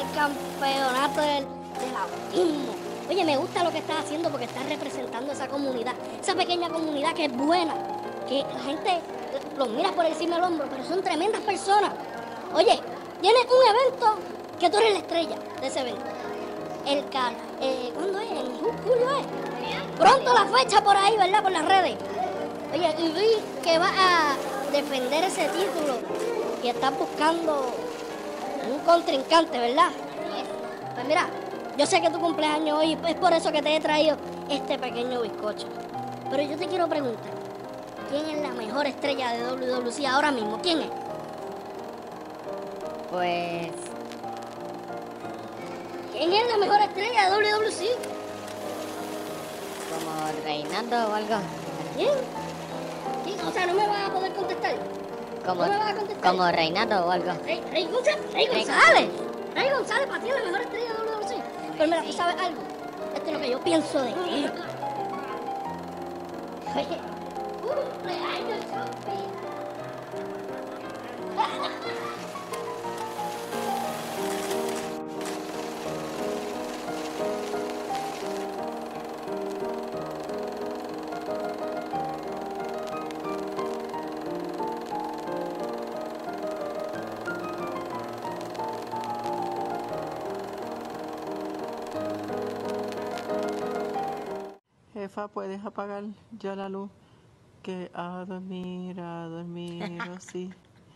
al campeonato del autismo. Oye, me gusta lo que estás haciendo porque estás representando esa comunidad, esa pequeña comunidad que es buena, que la gente los mira por encima del hombro, pero son tremendas personas. Oye, tienes un evento que tú eres la estrella de ese evento. ¿Cuándo es? ¿En julio es? Pronto la fecha por ahí, ¿verdad? Por las redes. Oye, y vi que vas a defender ese título y estás buscando un contrincante, ¿verdad? Pues mira, yo sé que tu cumpleaños hoy, es por eso que te he traído este pequeño bizcocho. Pero yo te quiero preguntar, ¿quién es la mejor estrella de WWC ahora mismo? ¿Quién es? Pues... ¿Quién es la mejor estrella de WWC? como Reinaldo o algo. ¿Quién? O sea, ¿no me vas a poder contestar? Como, ¿No me vas a contestar? como Reinaldo o algo. Rey González. Rey González, para ti es la mejor estrella de WWC. Pero mira, ¿tú sabes algo? Esto es lo que yo pienso de él. Oye, cumpleaños, Chopi. Jefa, ¿puedes apagar ya la luz? Que a dormir, oh, sí.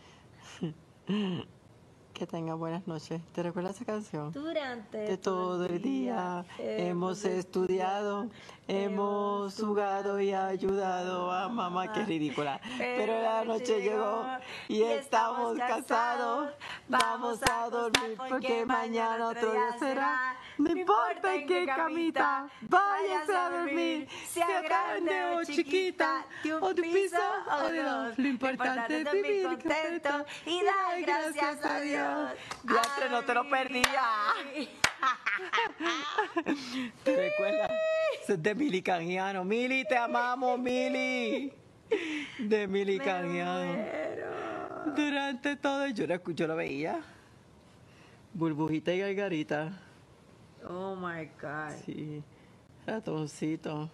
Que tenga buenas noches. ¿Te recuerdas esa canción? Durante todo el día hemos estudiado, hemos jugado y ayudado a mamá. Qué ridícula. Pero la noche llegó y estamos cansados. Vamos a dormir porque mañana otro día será. No importa en qué camita vayas a dormir, sea grande o chiquita, o de piso o de dos. Lo importante es vivir contento y dar gracias a Dios. Ya no te lo perdía. ¿Te recuerdas? Eso es de Mili Canjiano. Mili, te amamos, Mili. De Mili Canjiano. Durante todo, yo lo veía. Burbujita y Gargarita. Oh my God. Sí, ratoncito.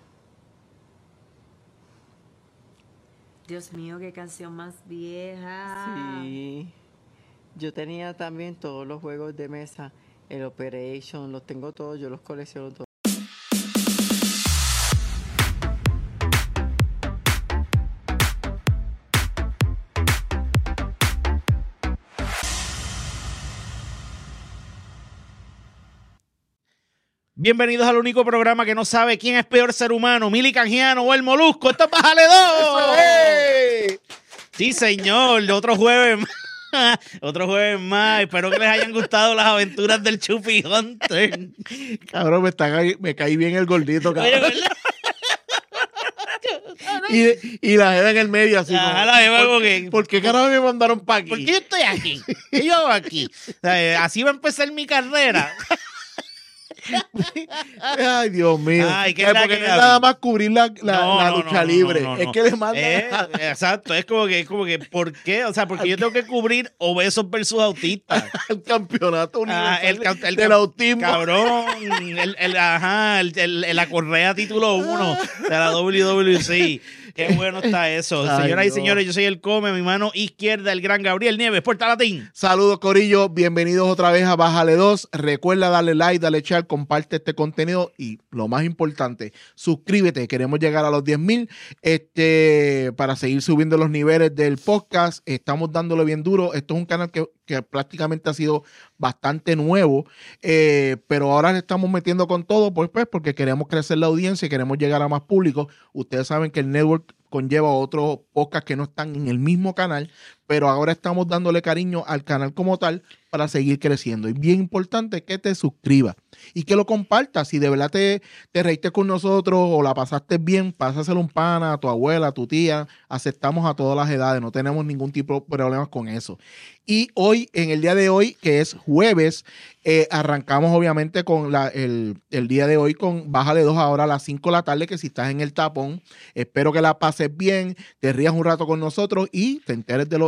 Dios mío, qué canción más vieja. Sí. Yo tenía también todos los juegos de mesa, el Operation, los tengo todos, yo los colecciono todos. Bienvenidos al único programa que no sabe quién es peor ser humano, Mili Canjiano o el Molusco. ¡Esto es Bájale 2! ¡Hey! Sí, señor, otro jueves más. Otro jueves más. Espero que les hayan gustado las aventuras del Chupi Hunter. Cabrón, me caí bien el gordito, cabrón. Oye, ¿verdad? Y la jeva en el medio, así Ajá, la jeva como que... ¿Por qué carajo me mandaron para aquí? ¿Por qué yo estoy aquí? ¿Qué yo hago aquí? O sea, así va a empezar mi carrera. Ay, Dios mío. Ay, porque no es nada más cubrir la lucha libre. No. Es que le mandan. Exacto, es como que, ¿por qué? O sea, porque yo tengo que cubrir obesos versus autistas. El campeonato universal del autismo. Cabrón, la correa título 1 de la WWC. Qué bueno está eso. Ay, Señoras y no. señores, yo soy el Come, mi mano izquierda, el gran Gabriel Nieves, Puerta Latín. Saludos, corillo. Bienvenidos otra vez a Bájale 2. Recuerda darle like, darle share, comparte este contenido y lo más importante, suscríbete. Queremos llegar a los 10,000 para seguir subiendo los niveles del podcast. Estamos dándole bien duro. Esto es un canal que prácticamente ha sido bastante nuevo, pero ahora le estamos metiendo con todo, pues porque queremos crecer la audiencia y queremos llegar a más público. Ustedes saben que el network conlleva otros podcasts que no están en el mismo canal, pero ahora estamos dándole cariño al canal como tal para seguir creciendo. Y bien importante que te suscribas y que lo compartas. Si de verdad te reíste con nosotros o la pasaste bien, pásaselo a un pana, a tu abuela, a tu tía. Aceptamos a todas las edades, no tenemos ningún tipo de problemas con eso. Y hoy, en el día de hoy, que es jueves, arrancamos obviamente con el día de hoy con Bájale 2 ahora a las 5 de la tarde, que si estás en el tapón, espero que la pases bien, te rías un rato con nosotros y te enteres de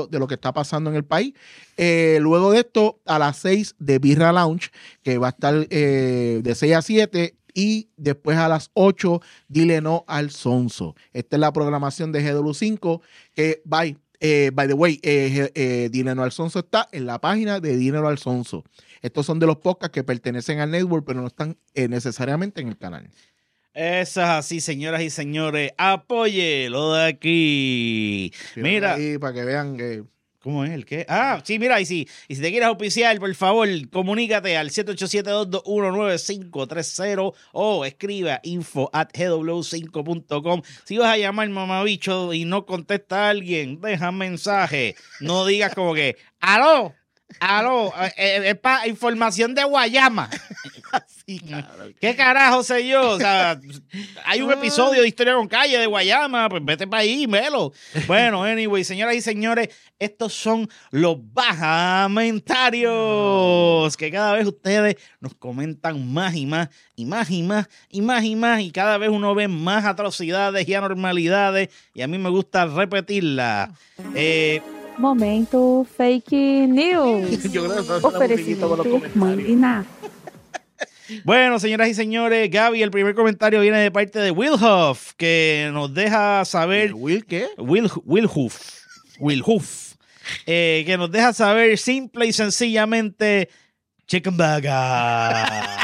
enterado de lo que está pasando en el país. Luego de esto, a las 6 de Birra Lounge, que va a estar de 6 a 7, y después a las 8, Dile No al Sonso. Esta es la programación de GW5, que by the way, Dile No al Sonso está en la página de Dile No al Sonso. Estos son de los podcasts que pertenecen al network, pero no están necesariamente en el canal. Eso es así, señoras y señores. Apoye lo de aquí. Mira. Ahí para que vean que... ¿Cómo es? ¿El qué? Ah, sí, mira, y si te quieres auspiciar, por favor, comunícate al 787-221-9530 o escribe a info@gw5.com. Si vas a llamar mamabicho y no contesta a alguien, deja un mensaje. No digas como que, ¡aló! Es para información de Guayama. Así, ¿Qué carajo sé yo? O sea, hay un episodio de Historia con Calle de Guayama, pues vete para ahí, velo. Bueno, anyway, señoras y señores, estos son los bajamentarios, que cada vez ustedes nos comentan más y más, y más y más, y más y más, y cada vez uno ve más atrocidades y anormalidades, y a mí me gusta repetirlas. Momento Fake News. Yo creo que eso es Oferecimiento Mandina. Bueno, señoras y señores, Gaby, el primer comentario viene de parte de Will Huff, que nos deja saber... ¿Will qué? Will Huff. Que nos deja saber simple y sencillamente Chicken Burger.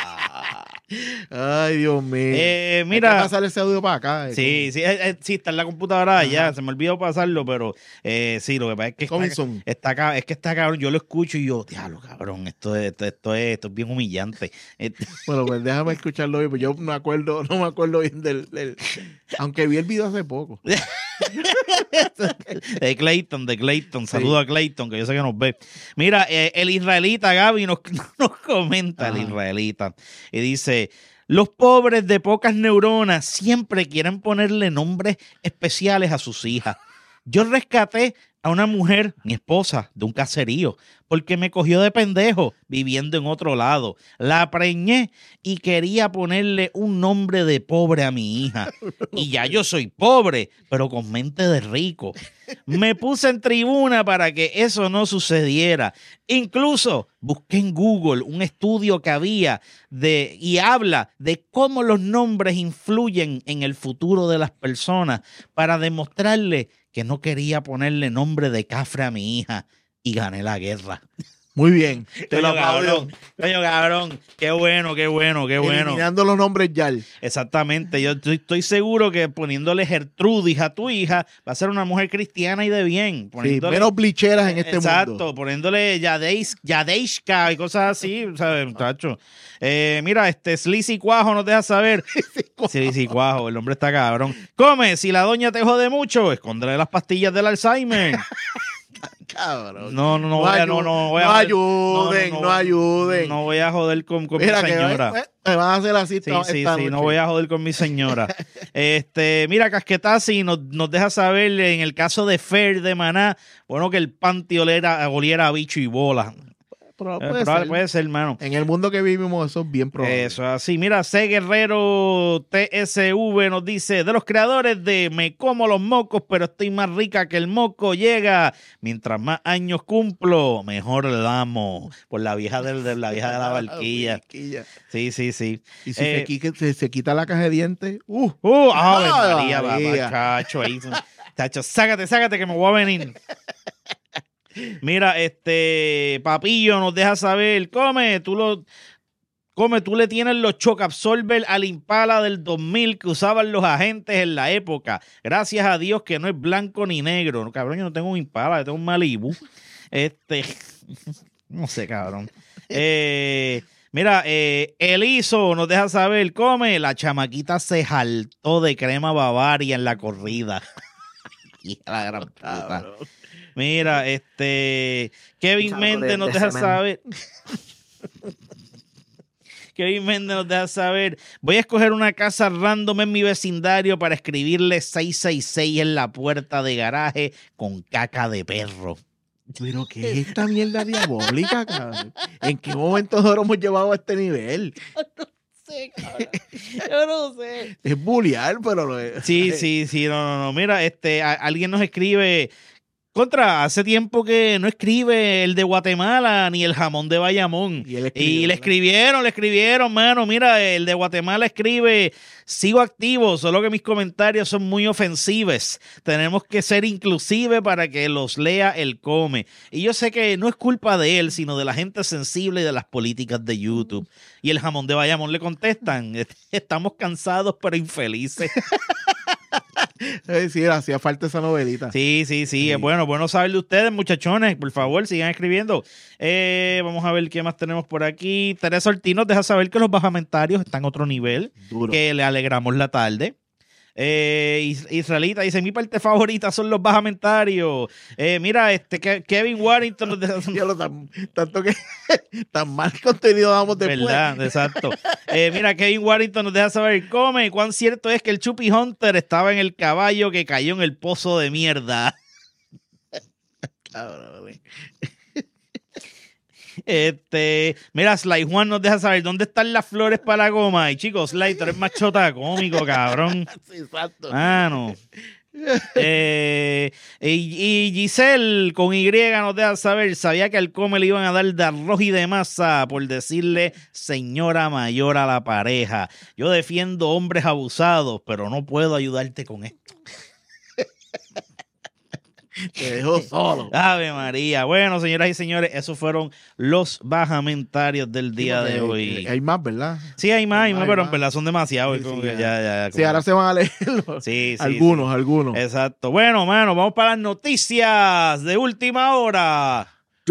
Ay, Dios mío. Mira, hay que pasar ese audio para acá. sí, está en la computadora ya, se me olvidó pasarlo, pero sí, lo que pasa es que está cabrón, yo lo escucho y yo, diablo, cabrón, esto es bien humillante. Bueno, pues déjame escucharlo hoy, pues yo no me acuerdo bien del aunque vi el video hace poco. de Clayton, saludo a Clayton, que yo sé que nos ve. Mira, el israelita Gaby nos comenta, el israelita, y dice: los pobres de pocas neuronas siempre quieren ponerle nombres especiales a sus hijas. Yo rescaté a una mujer, mi esposa, de un caserío, porque me cogió de pendejo viviendo en otro lado. La preñé y quería ponerle un nombre de pobre a mi hija. Y ya yo soy pobre, pero con mente de rico. Me puse en tribuna para que eso no sucediera. Incluso busqué en Google un estudio que había y habla de cómo los nombres influyen en el futuro de las personas para demostrarle que no quería ponerle nombre de cafre a mi hija y gané la guerra. Muy bien. Coño, cabrón. Qué bueno. Eliminando los nombres ya. Exactamente. Yo estoy seguro que poniéndole Gertrudis a tu hija va a ser una mujer cristiana y de bien. Sí, menos blicheras en este mundo. Exacto. Poniéndole Yadeishka y cosas así, ¿sabes, muchacho? Mira, Sleazy Cuajo nos deja saber. Sleazy Cuajo, el hombre está cabrón. Come, si la doña te jode mucho, escóndele las pastillas del Alzheimer. Cabrón. No ayuden. No voy a joder con mi señora. Me van a hacer así. Sí, no voy a joder con mi señora. Mira, Casquetazzi nos deja saber en el caso de Fer de Maná, bueno, que el panty oliera a bicho y bola. Puede ser, hermano. En el mundo que vivimos eso es bien probable. Eso así. Mira, C. Guerrero TSV nos dice: de los creadores de Me como los mocos, pero estoy más rica que el moco llega. Mientras más años cumplo, mejor le damos. Por la vieja de la barquilla. Sí. Y si se quita la caja de dientes. Chacho, ahí. Chacho, sácate que me voy a venir. Mira, Papillo nos deja saber, tú le tienes los shock absorber al Impala del 2000 que usaban los agentes en la época. Gracias a Dios que no es blanco ni negro. Cabrón, yo no tengo un Impala, yo tengo un Malibu. No sé, cabrón. Mira, Eliso nos deja saber, la chamaquita se jaltó de crema Bavaria en la corrida. Y la gran puta. Mira, Kevin Méndez nos deja saber. Kevin Méndez nos deja saber: voy a escoger una casa random en mi vecindario para escribirle 666 en la puerta de garaje con caca de perro. Pero ¿qué es esta mierda diabólica, cabrón? ¿En qué momento nos hemos llevado a este nivel? Yo no sé. Es bullear, pero no es. Sí, no. Mira, alguien nos escribe: Contra, hace tiempo que no escribe el de Guatemala ni el jamón de Bayamón. Y le escribieron, mano. Mira, el de Guatemala escribe: sigo activo, solo que mis comentarios son muy ofensivos. Tenemos que ser inclusive para que los lea el come. Y yo sé que no es culpa de él, sino de la gente sensible y de las políticas de YouTube. Y el jamón de Bayamón le contestan: estamos cansados pero infelices. Sí, hacía falta esa novelita. Sí. Es bueno saber de ustedes, muchachones. Por favor, sigan escribiendo. Vamos a ver qué más tenemos por aquí. Teresa Ortiz nos deja saber que los bajamentarios están a otro nivel. Duro. Que le alegramos la tarde. Israelita dice: mi parte favorita son los bajamentarios. Mira, Kevin Warrington nos deja tanto que tan mal contenido damos después. ¿Verdad? Exacto. Mira, Kevin Warrington nos deja saber: come, cuán cierto es que el Chupi Hunter estaba en el caballo que cayó en el pozo de mierda. Cabrón. Mira, Sly Juan nos deja saber dónde están las flores para la goma. Y chicos, Sly, tú eres más chota cómico, cabrón. Sí, exacto. No. Y Giselle con Y nos deja saber: sabía que al come le iban a dar de arroz y de masa por decirle señora mayor a la pareja. Yo defiendo hombres abusados, pero no puedo ayudarte con esto. Te dejó solo. Ave María. Bueno, señoras y señores, esos fueron los bajamentarios del día de hoy. Hay más, ¿verdad? Sí, hay más, pero en verdad son demasiados. Sí, ahora se van a leerlos. Sí. Algunos. Exacto. Bueno, mano, vamos para las noticias de última hora.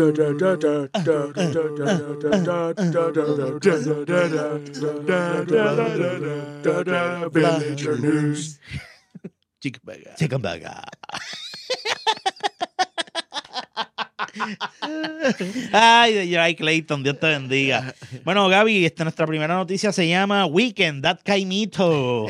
Chicken burger. Ay, Clayton, Dios te bendiga. Bueno, Gaby, nuestra primera noticia se llama Weekend, That Caimito.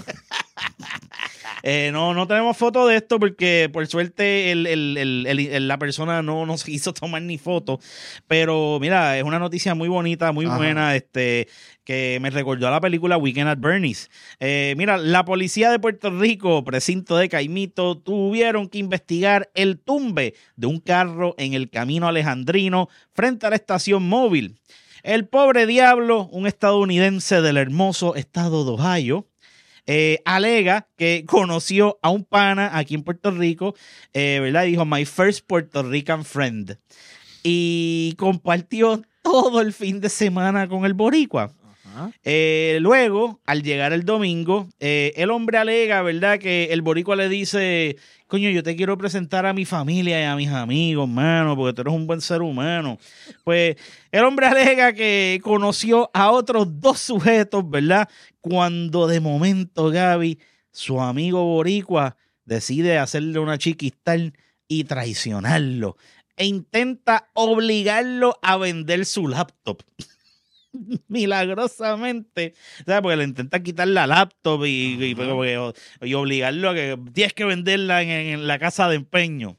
No tenemos foto de esto porque por suerte la persona no nos quiso tomar ni foto, pero mira, es una noticia muy bonita, muy buena, que me recordó a la película Weekend at Bernie's. Mira, la policía de Puerto Rico, precinto de Caimito, tuvieron que investigar el tumbe de un carro en el camino alejandrino frente a la estación móvil. El pobre diablo, un estadounidense del hermoso estado de Ohio, alega que conoció a un pana aquí en Puerto Rico, ¿verdad? Dijo: my first Puerto Rican friend. Y compartió todo el fin de semana con el boricua. Luego, al llegar el domingo, el hombre alega, ¿verdad?, que el boricua le dice: coño, yo te quiero presentar a mi familia y a mis amigos, mano, porque tú eres un buen ser humano. Pues el hombre alega que conoció a otros dos sujetos, ¿verdad?, cuando de momento, Gaby, su amigo boricua decide hacerle una chiquistal y traicionarlo e intenta obligarlo a vender su laptop. Milagrosamente, ¿sabes? Porque le intenta quitar la laptop y obligarlo a que tienes que venderla en la casa de empeño.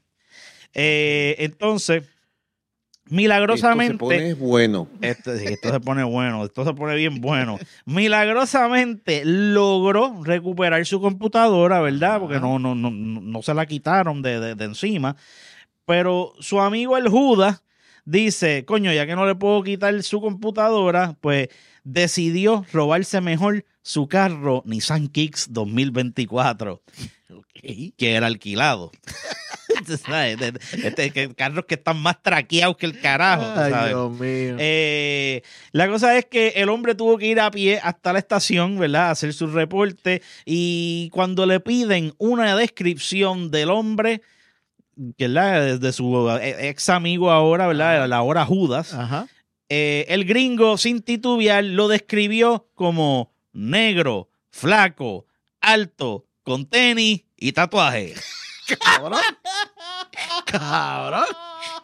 Entonces, milagrosamente, esto se pone bueno. Esto se pone bueno, esto se pone bien bueno. Milagrosamente logró recuperar su computadora, ¿verdad? Porque no se la quitaron de encima. Pero su amigo el Judas dice: coño, ya que no le puedo quitar su computadora, pues decidió robarse mejor su carro Nissan Kicks 2024, que era alquilado. ¿Sabes? Carros que están más traqueados que el carajo. ¿sabes? Ay, Dios mío. La cosa es que el hombre tuvo que ir a pie hasta la estación, ¿verdad?, a hacer su reporte, y cuando le piden una descripción del hombre, que es desde su ex amigo ahora, ¿verdad?, la hora Judas, el gringo sin titubear lo describió como negro, flaco, alto, con tenis y tatuaje. Cabrón. Cabrón.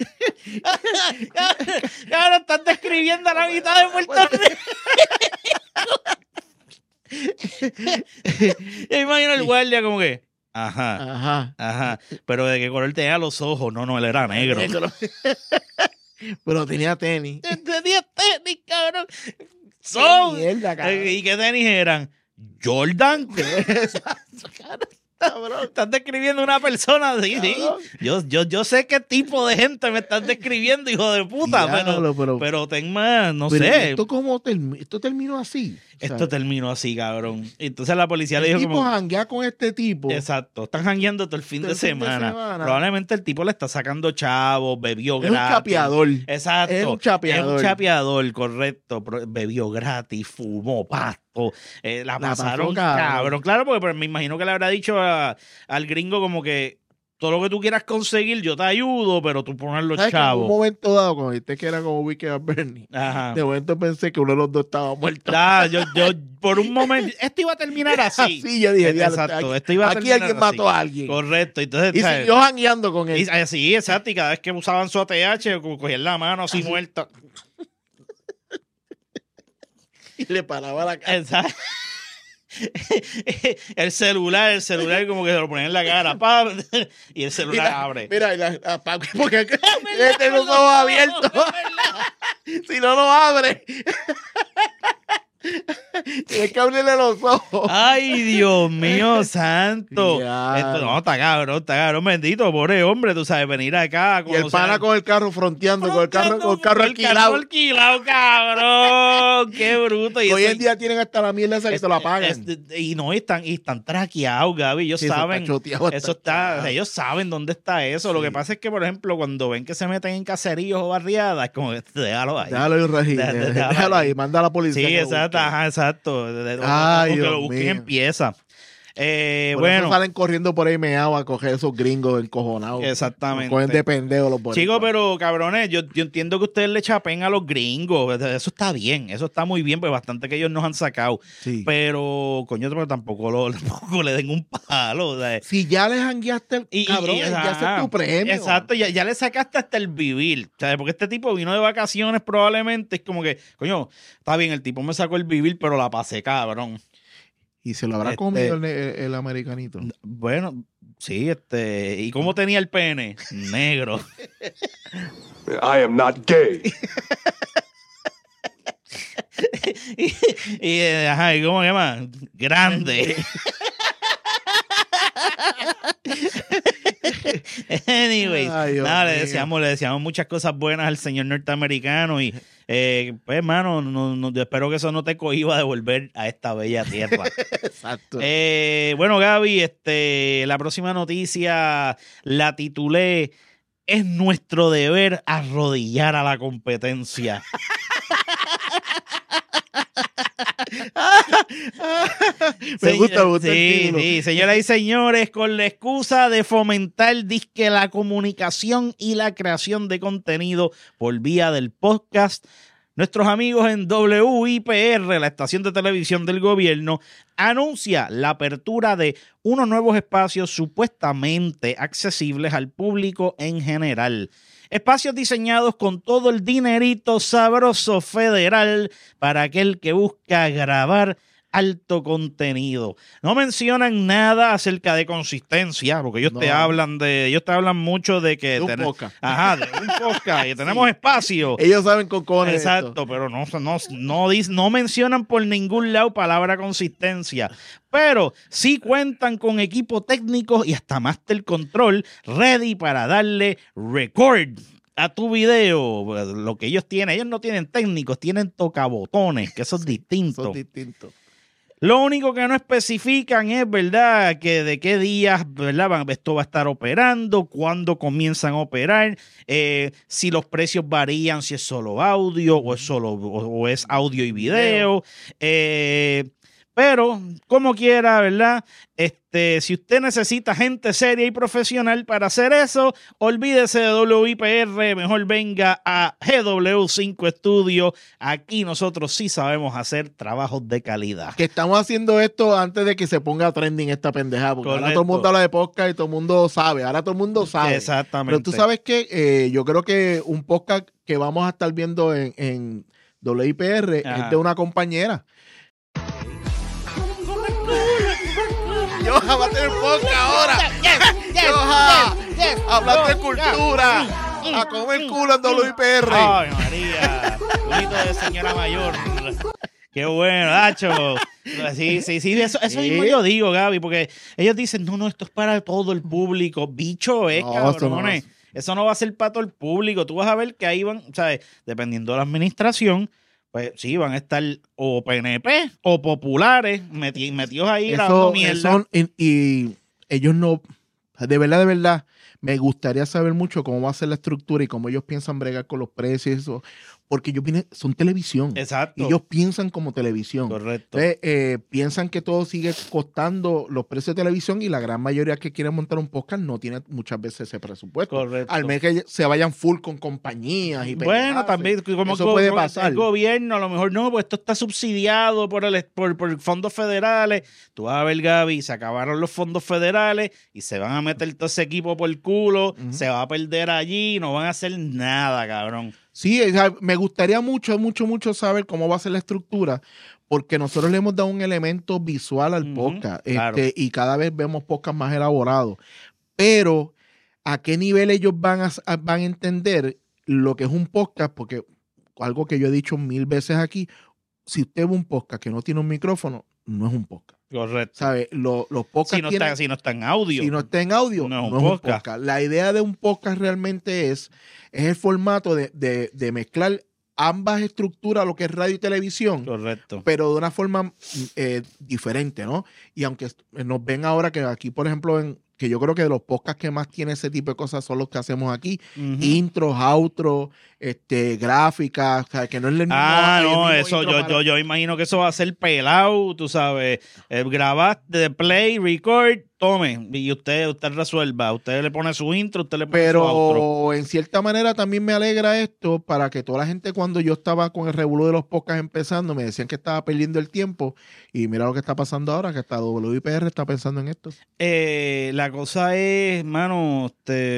Ahora están describiendo a la mitad de Puerto Rico. Yo imagino el guardia como que: Ajá. Pero ¿de qué color tenía los ojos? No, él era negro. Pero tenía tenis. Tenía tenis, cabrón. Mierda, cabrón. ¿Y qué tenis eran? Jordan. cabrón. Estás describiendo una persona, sí. Yo sé qué tipo de gente me estás describiendo, hijo de puta, pero ten más, no sé. ¿Esto terminó así? O sea, Esto terminó así, cabrón. Entonces la policía le dijo tipo como... janguea con este tipo. Exacto, están jangueando todo el fin de semana. Probablemente el tipo le está sacando chavos, bebió gratis. Es un chapeador. Exacto. Es un chapeador, correcto. Bebió gratis, fumó pasto. La pasaron cabrón. Claro, porque me imagino que le habrá dicho al gringo como que todo lo que tú quieras conseguir, yo te ayudo, pero tú pones los chavos. En un momento dado, cuando viste que era como Wicked a Bernie, de momento pensé que uno de los dos estaba muerto. Yo por un momento, esto iba a terminar así. Sí, yo dije, exacto, esto iba a aquí terminar alguien mató así. a alguien. Correcto. Entonces, y siguió jangueando con él. Sí, exacto, y cada vez que usaban su ATH, cogían la mano así muerta. Y le paraba la cara. Exacto. El celular como que se lo ponen en la cara, y el celular abre. Mira, porque tiene los ojos abiertos. Si no lo abre, tienes que abrirle los ojos. Ay, Dios mío santo. Esto no, está cabrón, bendito, pobre hombre, tú sabes, venir acá. Y el pana con el carro fronteando, con el carro alquilado. Cabrón. Qué bruto. Y hoy en día tienen hasta la mierda esa que te la pagan. Están traqueados, Gaby. Ellos saben. Ellos saben dónde está eso. Sí. Lo que pasa es que, por ejemplo, cuando ven que se meten en caseríos o barriadas, es como, déjalo ahí. Déjalo ahí, manda a la policía. Sí, exacto. Ay, que lo busquen en pieza. Bueno, salen corriendo por ahí meados a coger esos gringos encojonados. Exactamente. Cogen de pendejo los bonitos. Chicos, pero cabrones, yo entiendo que ustedes le chapen a los gringos. Eso está bien, eso está muy bien, pues bastante que ellos nos han sacado. Sí. Pero, coño, tampoco le den un palo. ¿Sabes? Si ya les jangueaste, cabrón, ya es tu premio. Exacto, ya le sacaste hasta el vivir. ¿Sabes? Porque este tipo vino de vacaciones probablemente. Es como que, coño, está bien, el tipo me sacó el vivir, pero la pasé, cabrón. ¿Y se lo habrá comido el americanito? Bueno, sí, ¿y cómo tenía el pene? Negro. I am not gay. ¿Y cómo se llama? Grande. Anyways, le deseamos muchas cosas buenas al señor norteamericano y pues hermano, espero que eso no te cohiba de volver a esta bella tierra. Exacto. Bueno, Gaby, la próxima noticia la titulé "Es nuestro deber arrodillar a la competencia". Me gusta el título. Sí, señoras y señores, con la excusa de fomentar disque la comunicación y la creación de contenido por vía del podcast, nuestros amigos en WIPR, la estación de televisión del gobierno, anuncia la apertura de unos nuevos espacios supuestamente accesibles al público en general. Espacios diseñados con todo el dinerito sabroso federal para aquel que busca grabar alto contenido. No mencionan nada acerca de consistencia, porque ellos te hablan mucho de que de un podcast. Ajá, de un podcast y tenemos espacio. Ellos saben con cojones. Exacto, pero no mencionan por ningún lado palabra consistencia. Pero sí cuentan con equipo técnico y hasta master control ready para darle record a tu video. Lo que ellos no tienen técnicos, tienen tocabotones, que eso es distinto. Son distintos. Lo único que no especifican es, ¿verdad?, que de qué días, ¿verdad?, esto va a estar operando, cuándo comienzan a operar, si los precios varían, si es solo audio o es audio y video. Pero, como quiera, ¿verdad? Si usted necesita gente seria y profesional para hacer eso, olvídese de WIPR, mejor venga a GW5 Studio. Aquí nosotros sí sabemos hacer trabajos de calidad. Que estamos haciendo esto antes de que se ponga trending esta pendejada, porque ahora todo el mundo habla de podcast y todo el mundo sabe. Ahora todo el mundo sabe. Exactamente. Pero tú sabes que yo creo que un podcast que vamos a estar viendo en WIPR es de una compañera. Yoja va a tener podcast ahora. Yoja, hablando de cultura. A comer culo en WIPR. Ay, María. Bonito de señora mayor. Qué bueno, Nacho. Sí, eso mismo yo digo, Gaby, porque ellos dicen, no, esto es para todo el público. Bicho, cabrones. Eso no va a ser para todo el público. Tú vas a ver que ahí van, ¿sabes? Dependiendo de la administración, pues sí, van a estar o PNP o populares metidos ahí grabando mierda. Y ellos no, de verdad, me gustaría saber mucho cómo va a ser la estructura y cómo ellos piensan bregar con los precios y eso. Porque ellos son televisión. Exacto. Ellos piensan como televisión. Correcto. Entonces, piensan que todo sigue costando los precios de televisión y la gran mayoría que quieren montar un podcast no tiene muchas veces ese presupuesto. Correcto. Al menos que se vayan full con compañías y bueno, también como eso puede pasar. El gobierno a lo mejor no, pues esto está subsidiado por fondos federales. Tú vas a ver, Gaby, se acabaron los fondos federales y se van a meter todo ese equipo por el culo, se va a perder allí, no van a hacer nada, cabrón. Sí, o sea, me gustaría mucho saber cómo va a ser la estructura, porque nosotros le hemos dado un elemento visual al podcast, claro. Y cada vez vemos podcasts más elaborados. Pero, ¿a qué nivel ellos van a entender lo que es un podcast? Porque algo que yo he dicho 1000 veces aquí, si usted ve un podcast que no tiene un micrófono, no es un podcast. Correcto. ¿Sabe? Los podcasts si no está en audio. Si no está en audio, no es un podcast. La idea de un podcast realmente es el formato de mezclar ambas estructuras, lo que es radio y televisión. Correcto. Pero de una forma diferente, ¿no? Y aunque nos ven ahora que aquí, por ejemplo, que yo creo que de los podcasts que más tiene ese tipo de cosas son los que hacemos aquí. Intros, outros, gráficas, o sea, que no es el mismo. No, eso yo imagino que eso va a ser pelado, tú sabes. Grabaste, play, record, tome, y usted resuelva. Usted le pone su intro, usted le pone su outro. Pero en cierta manera también me alegra esto para que toda la gente, cuando yo estaba con el revolú de los podcasts empezando, me decían que estaba perdiendo el tiempo. Y mira lo que está pasando ahora, que hasta WIPR está pensando en esto. La cosa es, mano,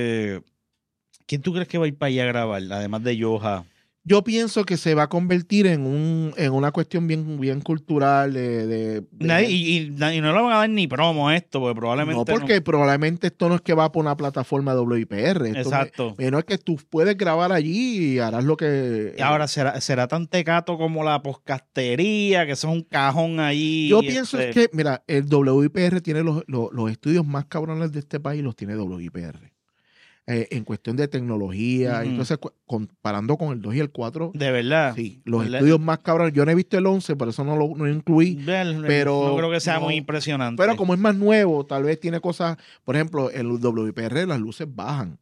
¿quién tú crees que va a ir para allá a grabar? Además de Yoja. Yo pienso que se va a convertir en una cuestión bien cultural y no le van a dar ni promo a esto, porque probablemente no, porque probablemente esto no es que va por una plataforma WIPR. Exacto. No es que tú puedes grabar allí y harás lo que... Y ahora, ¿será tan tecato como la podcastería, que eso es un cajón ahí? Yo pienso es que, mira, el WIPR tiene los estudios más cabrones de este país, los tiene WIPR. En cuestión de tecnología, entonces comparando con el 2 y el 4. ¿De verdad? Sí, los estudios más cabrones. Yo no he visto el 11, por eso no lo incluí. Pero no creo que sea muy impresionante. Pero como es más nuevo, tal vez tiene cosas, por ejemplo, el WIPR las luces bajan.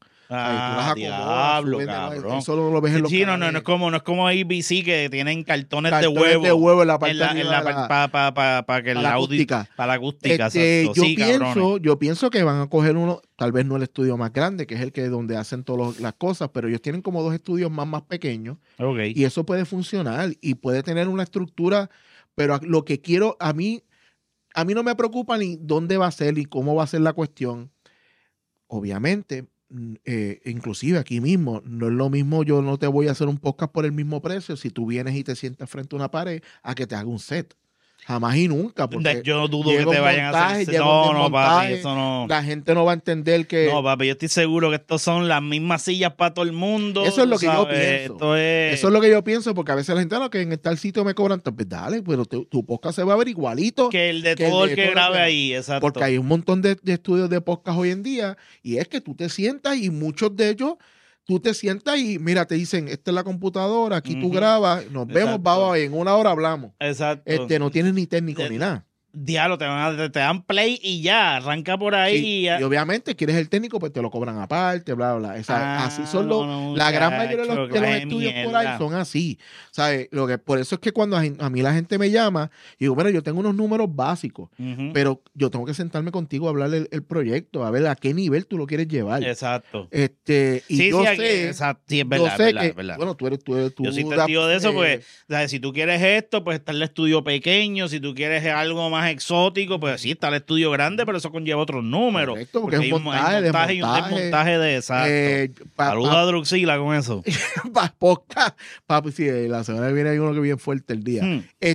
Diablo, cabrón. Eso lo ves en los canales. No es como ABC que tienen cartones de de huevo en la parte para que la acústica. Para la acústica, yo pienso que van a coger uno, tal vez no el estudio más grande, que es el que donde hacen todas las cosas, pero ellos tienen como 2 estudios más pequeños. Okay. Y eso puede funcionar y puede tener una estructura, pero lo que quiero, a mí no me preocupa ni dónde va a ser y cómo va a ser la cuestión. Obviamente, inclusive aquí mismo, no es lo mismo, yo no te voy a hacer un podcast por el mismo precio si tú vienes y te sientas frente a una pared a que te haga un set. Jamás y nunca. Porque yo dudo que te vayan a hacer. No, papi, eso no. La gente no va a entender que. No, papi, yo estoy seguro que estos son las mismas sillas para todo el mundo. Eso es lo que yo pienso. Eso es lo que yo pienso, porque a veces la gente, que en tal sitio me cobran, pues dale, pero tu podcast se va a ver igualito. Que el de todo el que grabe ahí, exacto. Porque hay un montón de estudios de podcast hoy en día, y es que tú te sientas, y muchos de ellos. Tú te sientas y mira, te dicen, esta es la computadora, aquí tú grabas, nos vemos, en 1 hora hablamos. Exacto. No tienes ni técnico ni nada. Diablo, te dan play y ya, arranca por ahí. Sí, y obviamente, quieres el técnico, pues te lo cobran aparte, bla, bla. Así son la gran mayoría de los estudios por ahí son así. ¿Sabes? Por eso es que cuando a mí la gente me llama, digo, bueno, yo tengo unos números básicos, pero yo tengo que sentarme contigo a hablar el proyecto, a ver a qué nivel tú lo quieres llevar. Exacto. Y yo sé, exacto, sí, es verdad, es verdad. Bueno, tú yo soy testigo de eso, pues, ¿sabes? Si tú quieres esto, pues está el estudio pequeño, si tú quieres algo más exótico, pues sí, está el estudio grande, pero eso conlleva otros números. Correcto, porque es un montaje y un desmontaje de exacto. Saluda a Druxila con eso. Papi, sí, la semana que viene hay uno que viene fuerte el día.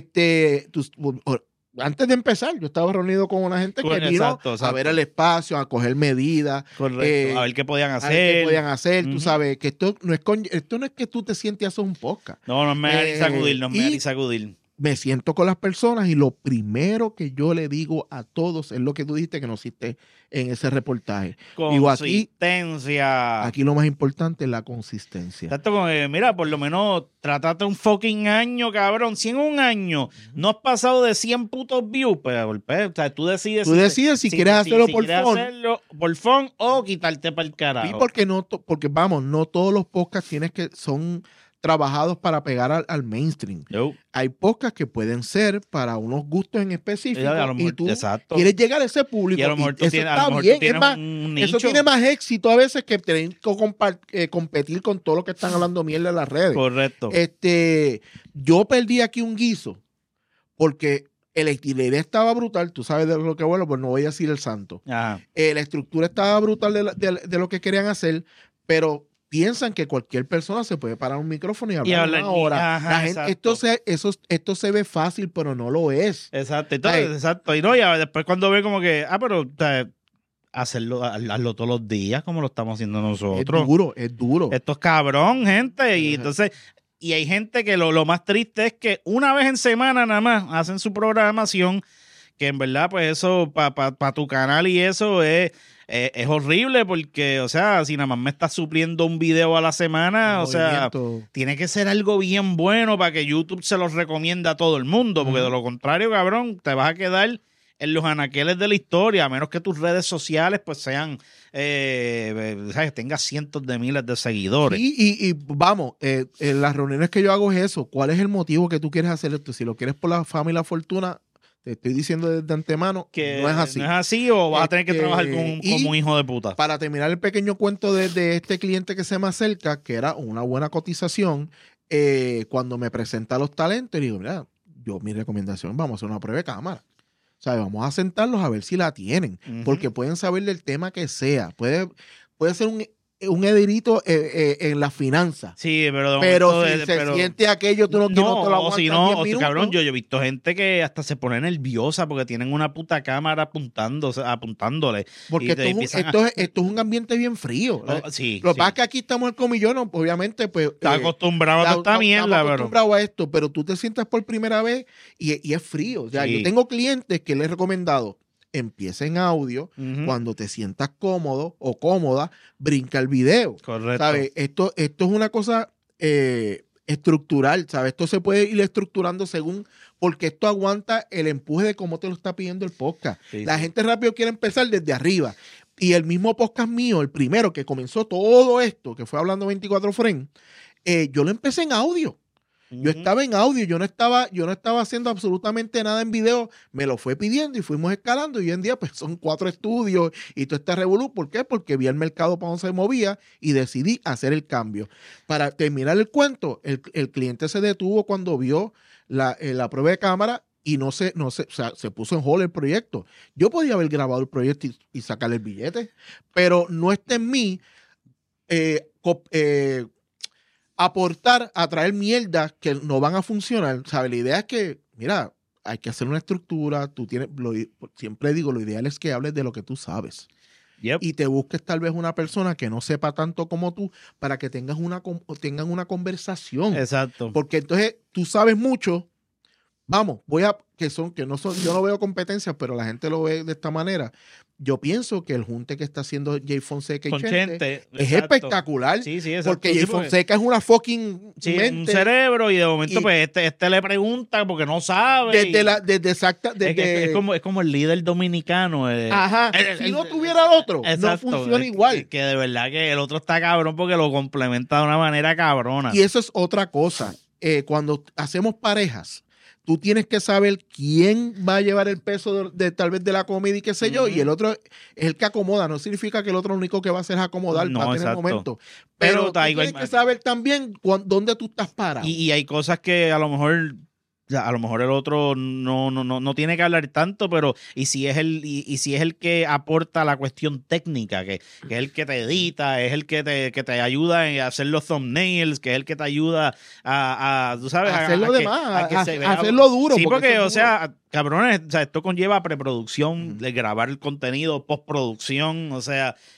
Antes de empezar, yo estaba reunido con una gente que vino a ver el espacio, a coger medidas. Correcto, a ver qué podían hacer. Tú sabes que esto no es que tú te sientes y haces un podcast. No es mear y sacudir, me siento con las personas y lo primero que yo le digo a todos es lo que tú dijiste que no hiciste en ese reportaje. Digo, Consistencia. aquí lo más importante es la consistencia. Exacto, como que, mira, por lo menos trátate un fucking año, cabrón. Si en un año no has pasado de 100 putos views, pues, o sea, tú decides si quieres hacerlo por fun. Hacerlo por fun o quitarte para el carajo. Sí, porque vamos, no todos los podcasts son trabajados para pegar al mainstream. No. Hay podcasts que pueden ser para unos gustos en específico y tú exacto. quieres llegar a ese público. Y a lo mejor eso está bien. Es más, eso tiene más éxito a veces que tener que competir con todo lo que están hablando mierda en las redes. Correcto. Yo perdí aquí un guiso porque la idea estaba brutal. Tú sabes de lo que bueno, pues no voy a decir el santo. Ajá. La estructura estaba brutal de lo que querían hacer, pero piensan que cualquier persona se puede parar un micrófono y hablar una hora. Ajá, la gente, esto se ve fácil, pero no lo es. Exacto. Entonces, exacto. Y no, ya después cuando ve como que, pero hazlo todos los días como lo estamos haciendo nosotros. Es duro. Esto es cabrón, gente. Y entonces, y hay gente que lo más triste es que una vez en semana nada más hacen su programación, que en verdad, pues eso, para tu canal y eso es horrible porque, o sea, si nada más me estás supliendo un video a la semana, o sea, tiene que ser algo bien bueno para que YouTube se los recomienda a todo el mundo, porque de lo contrario, cabrón, te vas a quedar en los anaqueles de la historia, a menos que tus redes sociales pues sean, ¿sabes? Tengas cientos de miles de seguidores. Sí, y vamos, en las reuniones que yo hago es eso. ¿Cuál es el motivo que tú quieres hacer esto? Si lo quieres por la fama y la fortuna, te estoy diciendo desde antemano que no es así. No es así o vas a tener que trabajar como un hijo de puta. Para terminar el pequeño cuento de este cliente que se me acerca, que era una buena cotización, cuando me presenta los talentos, digo, mira, mi recomendación, vamos a hacer una prueba de cámara. O sea, vamos a sentarlos a ver si la tienen, porque pueden saber del tema que sea. Puede ser un edilito en la finanza. Sí, pero si se siente aquello, tú no te lo aguantas 10 minutos. Cabrón, yo he visto gente que hasta se pone nerviosa porque tienen una puta cámara apuntándole. Porque esto es un ambiente bien frío. Lo que pasa es que aquí estamos el comillón, obviamente, pues... Está acostumbrado a esta mierda, estamos acostumbrados a esto, pero tú te sientas por primera vez y es frío. O sea, yo tengo clientes que les he recomendado, empieza en audio, cuando te sientas cómodo o cómoda, brinca el video. Correcto. ¿Sabes? Esto es una cosa estructural, ¿sabes? Esto se puede ir estructurando porque esto aguanta el empuje de cómo te lo está pidiendo el podcast. La gente rápido quiere empezar desde arriba. Y el mismo podcast mío, el primero que comenzó todo esto, que fue Hablando 24 Frames, yo lo empecé en audio. Yo estaba en audio, yo no estaba haciendo absolutamente nada en video, me lo fue pidiendo y fuimos escalando y hoy en día pues son 4 estudios y todo este revolú. ¿Por qué? Porque vi el mercado para donde se movía y decidí hacer el cambio. Para terminar el cuento, el cliente se detuvo cuando vio la prueba de cámara y o sea, se puso en hold el proyecto. Yo podía haber grabado el proyecto y sacarle el billete, pero no está en mí aportar a traer mierdas que no van a funcionar. ¿Sabes? La idea es que, mira, hay que hacer una estructura. Siempre digo, lo ideal es que hables de lo que tú sabes. Yep. Y te busques tal vez una persona que no sepa tanto como tú para que tengan una conversación. Exacto. Porque entonces tú sabes mucho. Vamos, yo no veo competencias, pero la gente lo ve de esta manera. Yo pienso que el junte que está haciendo Jay Fonseca y Chente es espectacular. Sí, exacto. Porque Jay Fonseca es una fucking mente. Un cerebro y de momento pues este le pregunta porque no sabe. Es como el líder dominicano. Ajá. Si no tuviera el otro, exacto, no funciona igual. Que de verdad que el otro está cabrón porque lo complementa de una manera cabrona. Y eso es otra cosa. Cuando hacemos parejas, tú tienes que saber quién va a llevar el peso de tal vez de la comedia y qué sé yo, y el otro es el que acomoda. No significa que el otro lo único que va a hacer es acomodar para tener momento. Pero tú tienes que saber también dónde tú estás parado. Y hay cosas que a lo mejor el otro no tiene que hablar tanto, pero si es el que aporta la cuestión técnica, que es el que te edita, es el que te ayuda a hacer los thumbnails, que es el que te ayuda a tú sabes, a hacer lo demás, a hacerlo duro. Sí, porque o sea, cabrones, o sea, esto conlleva preproducción, de grabar el contenido, postproducción, o sea,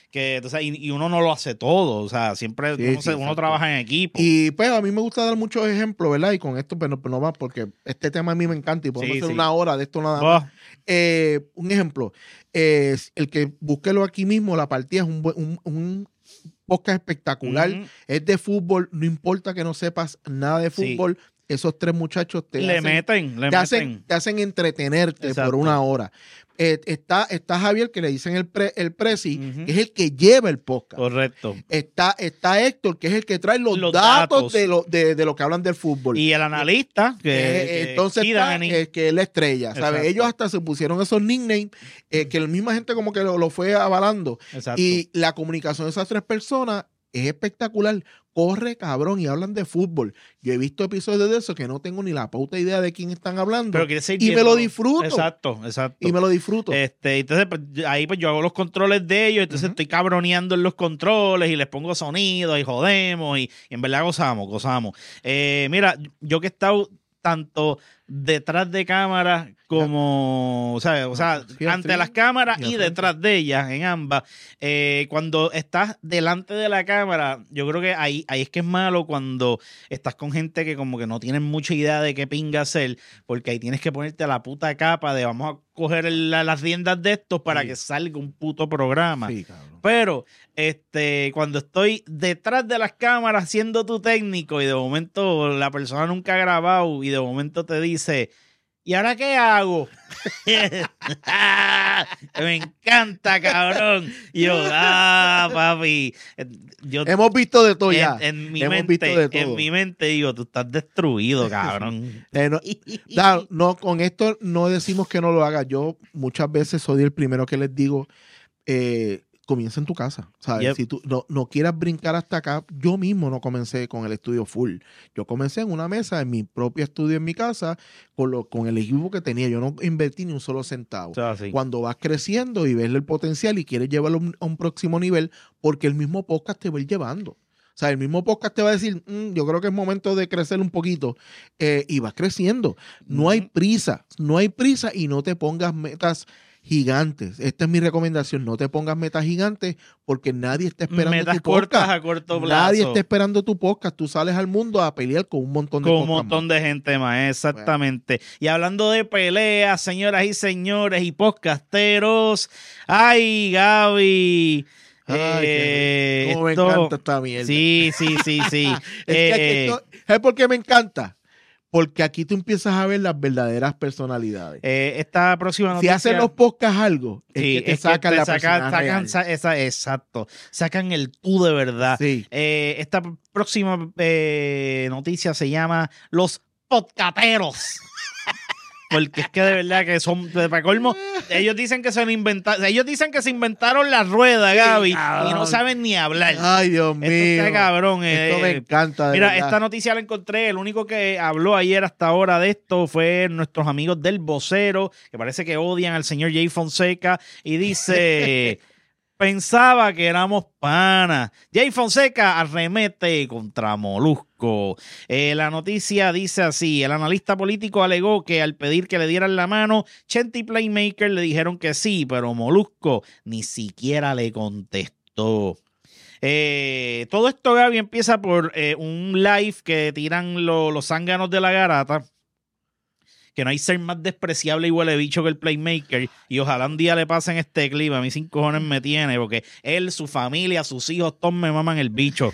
tú sabes, y uno no lo hace todo, o sea, siempre uno trabaja en equipo. Y pues a mí me gusta dar muchos ejemplos, ¿verdad? Y con esto pues no más, porque este tema a mí me encanta y podemos hacer una hora de esto nada más. Un ejemplo, el que búsquelo aquí mismo, La Partida es un podcast espectacular, es de fútbol, no importa que no sepas nada de fútbol, esos tres muchachos te hacen entretenerte por una hora. Está Javier, que le dicen el presi, que es el que lleva el podcast. Correcto. Está Héctor, que es el que trae los datos de lo que hablan del fútbol. Y el analista, entonces que es la estrella. ¿Sabes? Ellos hasta se pusieron esos nicknames, que la misma gente como que lo fue avalando. Exacto. Y la comunicación de esas tres personas es espectacular. Corre, cabrón, y hablan de fútbol. Yo he visto episodios de eso que no tengo ni la pauta idea de quién están hablando. Y me lo disfruto. Exacto. Y me lo disfruto. Entonces, pues, ahí pues yo hago los controles de ellos, entonces estoy cabroneando en los controles y les pongo sonidos y jodemos y en verdad gozamos. Mira, yo que he estado tanto detrás de cámaras como, o sea, ante las cámaras y detrás de ellas, en ambas. Cuando estás delante de la cámara, yo creo que ahí es que es malo cuando estás con gente que como que no tienen mucha idea de qué pinga hacer, porque ahí tienes que ponerte la puta capa de vamos a coger las riendas de esto para que salga un puto programa. Sí, pero cuando estoy detrás de las cámaras siendo tu técnico y de momento la persona nunca ha grabado y de momento te dice, ¿y ahora qué hago? Me encanta, cabrón. Y yo, papi. Hemos visto de todo ya. En mi mente digo, tú estás destruido, cabrón. Con esto no decimos que no lo haga. Yo muchas veces soy el primero que les digo, comienza en tu casa, ¿sabes? Si tú no quieras brincar hasta acá, yo mismo no comencé con el estudio full. Yo comencé en una mesa, en mi propio estudio en mi casa, con el equipo que tenía. Yo no invertí ni un solo centavo. Cuando vas creciendo y ves el potencial y quieres llevarlo a un próximo nivel, porque el mismo podcast te va a ir llevando. O sea, el mismo podcast te va a decir, yo creo que es momento de crecer un poquito. Y vas creciendo. No hay prisa y no te pongas metas gigantes. Esta es mi recomendación. No te pongas metas gigantes porque nadie está esperando metas tu podcast. Cortas a corto plazo. Nadie está esperando tu podcast. Tú sales al mundo a pelear con un montón de podcasts. Con un montón de gente más, exactamente. Bueno. Y hablando de peleas, señoras y señores y podcasteros. ¡Ay, Gaby! Cómo me encanta esta mierda. Sí. ¿Sabes por qué me encanta? Porque aquí tú empiezas a ver las verdaderas personalidades. Esta próxima noticia... Si hacen los podcasts algo, es que te sacan la personalidad. Exacto. Sacan el tú de verdad. Sí. Esta próxima noticia se llama Los Podcateros. Porque es que de verdad que son, para colmo, ellos dicen que se inventaron la rueda, Gaby, y no saben ni hablar. Ay, Dios mío. Esto está cabrón. Esto me encanta. Mira, esta noticia la encontré. El único que habló ayer hasta ahora de esto fue nuestros amigos del Vocero, que parece que odian al señor Jay Fonseca, y dice... Pensaba que éramos panas. Jay Fonseca arremete contra Molusco. La noticia dice así: el analista político alegó que al pedir que le dieran la mano, Chente y Playmaker le dijeron que sí, pero Molusco ni siquiera le contestó. Todo esto, Gaby, empieza por un live que tiran los zánganos de la garata. Que no hay ser más despreciable y huele bicho que el Playmaker. Y ojalá un día le pasen este clip. A mí 5 cojones me tiene. Porque él, su familia, sus hijos, todos me maman el bicho.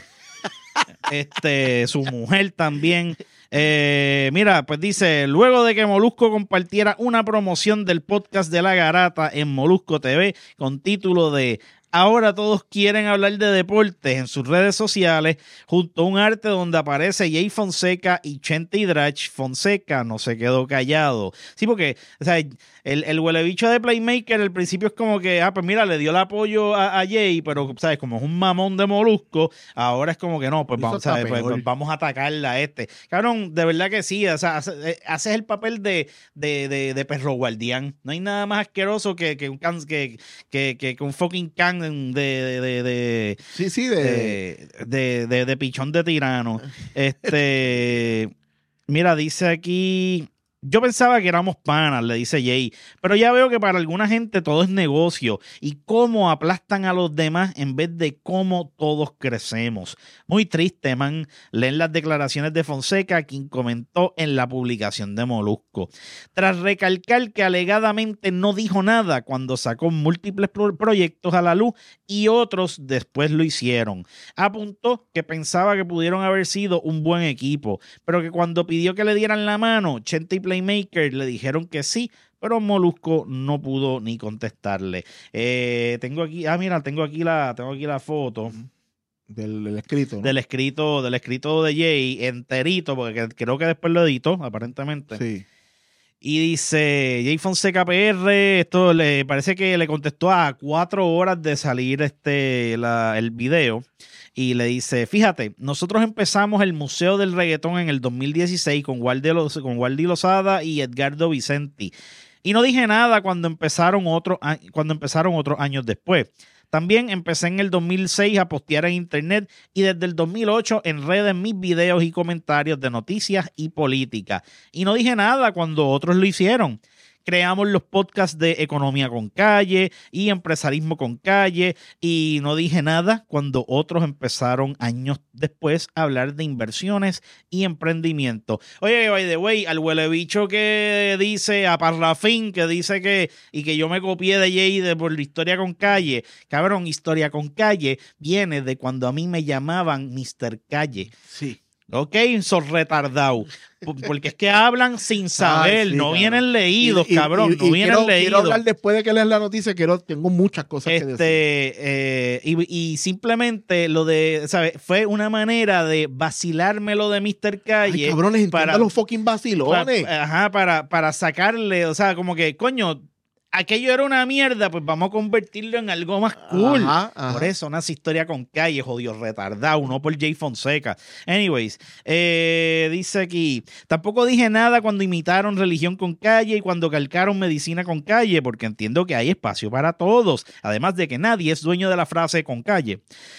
Su mujer también. Mira, pues dice, luego de que Molusco compartiera una promoción del podcast de La Garata en Molusco TV con título de Ahora todos quieren hablar de deportes en sus redes sociales, junto a un arte donde aparece Jay Fonseca y Chente Hidrach, Fonseca no se quedó callado. Sí, porque, o sea, el huelebicho de Playmaker al principio es como que, pues mira, le dio el apoyo a Jay, pero, ¿sabes? Como es un mamón de Molusco, ahora es como que no, pues vamos, ¿sabes? Pues vamos a atacarla a este. Cabrón, de verdad que sí, o sea, haces el papel de perro guardián. No hay nada más asqueroso que un fucking can de pichón de tirano. Mira, dice aquí Yo pensaba que éramos panas, le dice Jay, pero ya veo que para alguna gente todo es negocio y cómo aplastan a los demás en vez de cómo todos crecemos. Muy triste, man. Leen las declaraciones de Fonseca, quien comentó en la publicación de Molusco. Tras recalcar que alegadamente no dijo nada cuando sacó múltiples proyectos a la luz y otros después lo hicieron. Apuntó que pensaba que pudieron haber sido un buen equipo, pero que cuando pidió que le dieran la mano, Chente y Playmaker le dijeron que sí, pero Molusco no pudo ni contestarle. Tengo aquí la foto del escrito, ¿no? del escrito de Jay enterito, porque creo que después lo editó, aparentemente. Sí. Y dice Jay Fonseca PR, esto le parece que le contestó a 4 horas de salir el video. Y le dice, fíjate, nosotros empezamos el Museo del Reggaetón en el 2016 con Waldy Lozada y Edgardo Vicenti. Y no dije nada cuando empezaron otros años después. También empecé en el 2006 a postear en internet y desde el 2008 en redes mis videos y comentarios de noticias y política. Y no dije nada cuando otros lo hicieron. Creamos los podcasts de Economía con Calle y Empresarismo con Calle y no dije nada cuando otros empezaron años después a hablar de inversiones y emprendimiento. Oye, by the way, al huele bicho que dice, a Parrafín, que dice que yo me copié de Jay por la Historia con Calle. Cabrón, Historia con Calle viene de cuando a mí me llamaban Mr. Calle. Sí. Ok, son retardados. Porque es que hablan sin saber, sí, no cabrón. vienen leídos, cabrón, no vienen leídos. Quiero hablar después de que leas la noticia, tengo muchas cosas que decir. Y simplemente lo de, ¿sabes? Fue una manera de vacilarme lo de Mr. Calle. Ay, cabrones, entienda los fucking vacilones. Para sacarle, o sea, como que, coño, aquello era una mierda, pues vamos a convertirlo en algo más cool. Ajá. Por eso nace Historia con Calle, jodido retardado, no por Jay Fonseca. Anyways, dice aquí, tampoco dije nada cuando imitaron Religión con Calle y cuando calcaron Medicina con Calle, porque entiendo que hay espacio para todos, además de que nadie es dueño de la frase con Calle.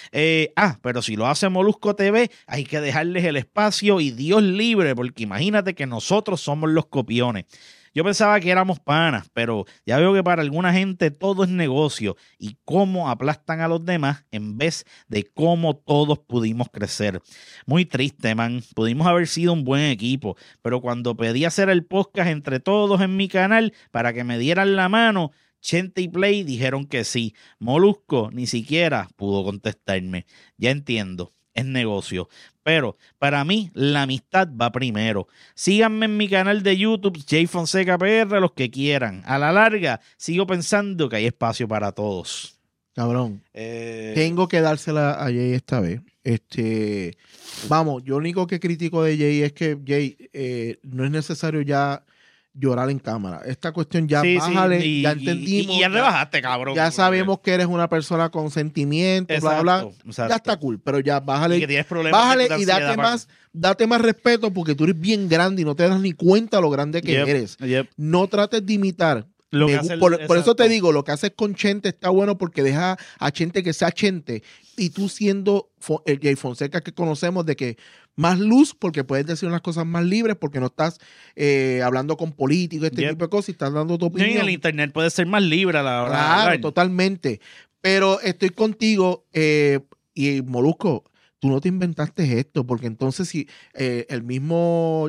Pero si lo hace Molusco TV, hay que dejarles el espacio y Dios libre, porque imagínate que nosotros somos los copiones. Yo pensaba que éramos panas, pero ya veo que para alguna gente todo es negocio y cómo aplastan a los demás en vez de cómo todos pudimos crecer. Muy triste, man. Pudimos haber sido un buen equipo, pero cuando pedí hacer el podcast entre todos en mi canal para que me dieran la mano, Chente y Play dijeron que sí. Molusco ni siquiera pudo contestarme. Ya entiendo. Es negocio, pero para mí la amistad va primero. Síganme en mi canal de YouTube, Jay Fonseca PR, los que quieran. A la larga, sigo pensando que hay espacio para todos. Cabrón, tengo que dársela a Jay esta vez. Vamos, yo lo único que critico de Jay es que Jay no es necesario ya llorar en cámara. Esta cuestión ya bájale, ya entendimos. Y ya rebajaste, cabrón. Ya sabemos que eres una persona con sentimientos, bla, bla, bla. Exacto. Ya está cool, pero ya bájale. Y que tienes problemas bájale de y date más respeto porque tú eres bien grande y no te das ni cuenta lo grande que eres. No trates de imitar. Por eso te digo, lo que haces con Chente está bueno porque deja a Chente que sea Chente y tú siendo el Jay Fonseca que conocemos de que más luz porque puedes decir unas cosas más libres porque no estás hablando con políticos, tipo de cosas y estás dando tu opinión. En el internet puede ser más libre a la hora. Claro, totalmente. Pero estoy contigo y Molusco, tú no te inventaste esto porque entonces si el mismo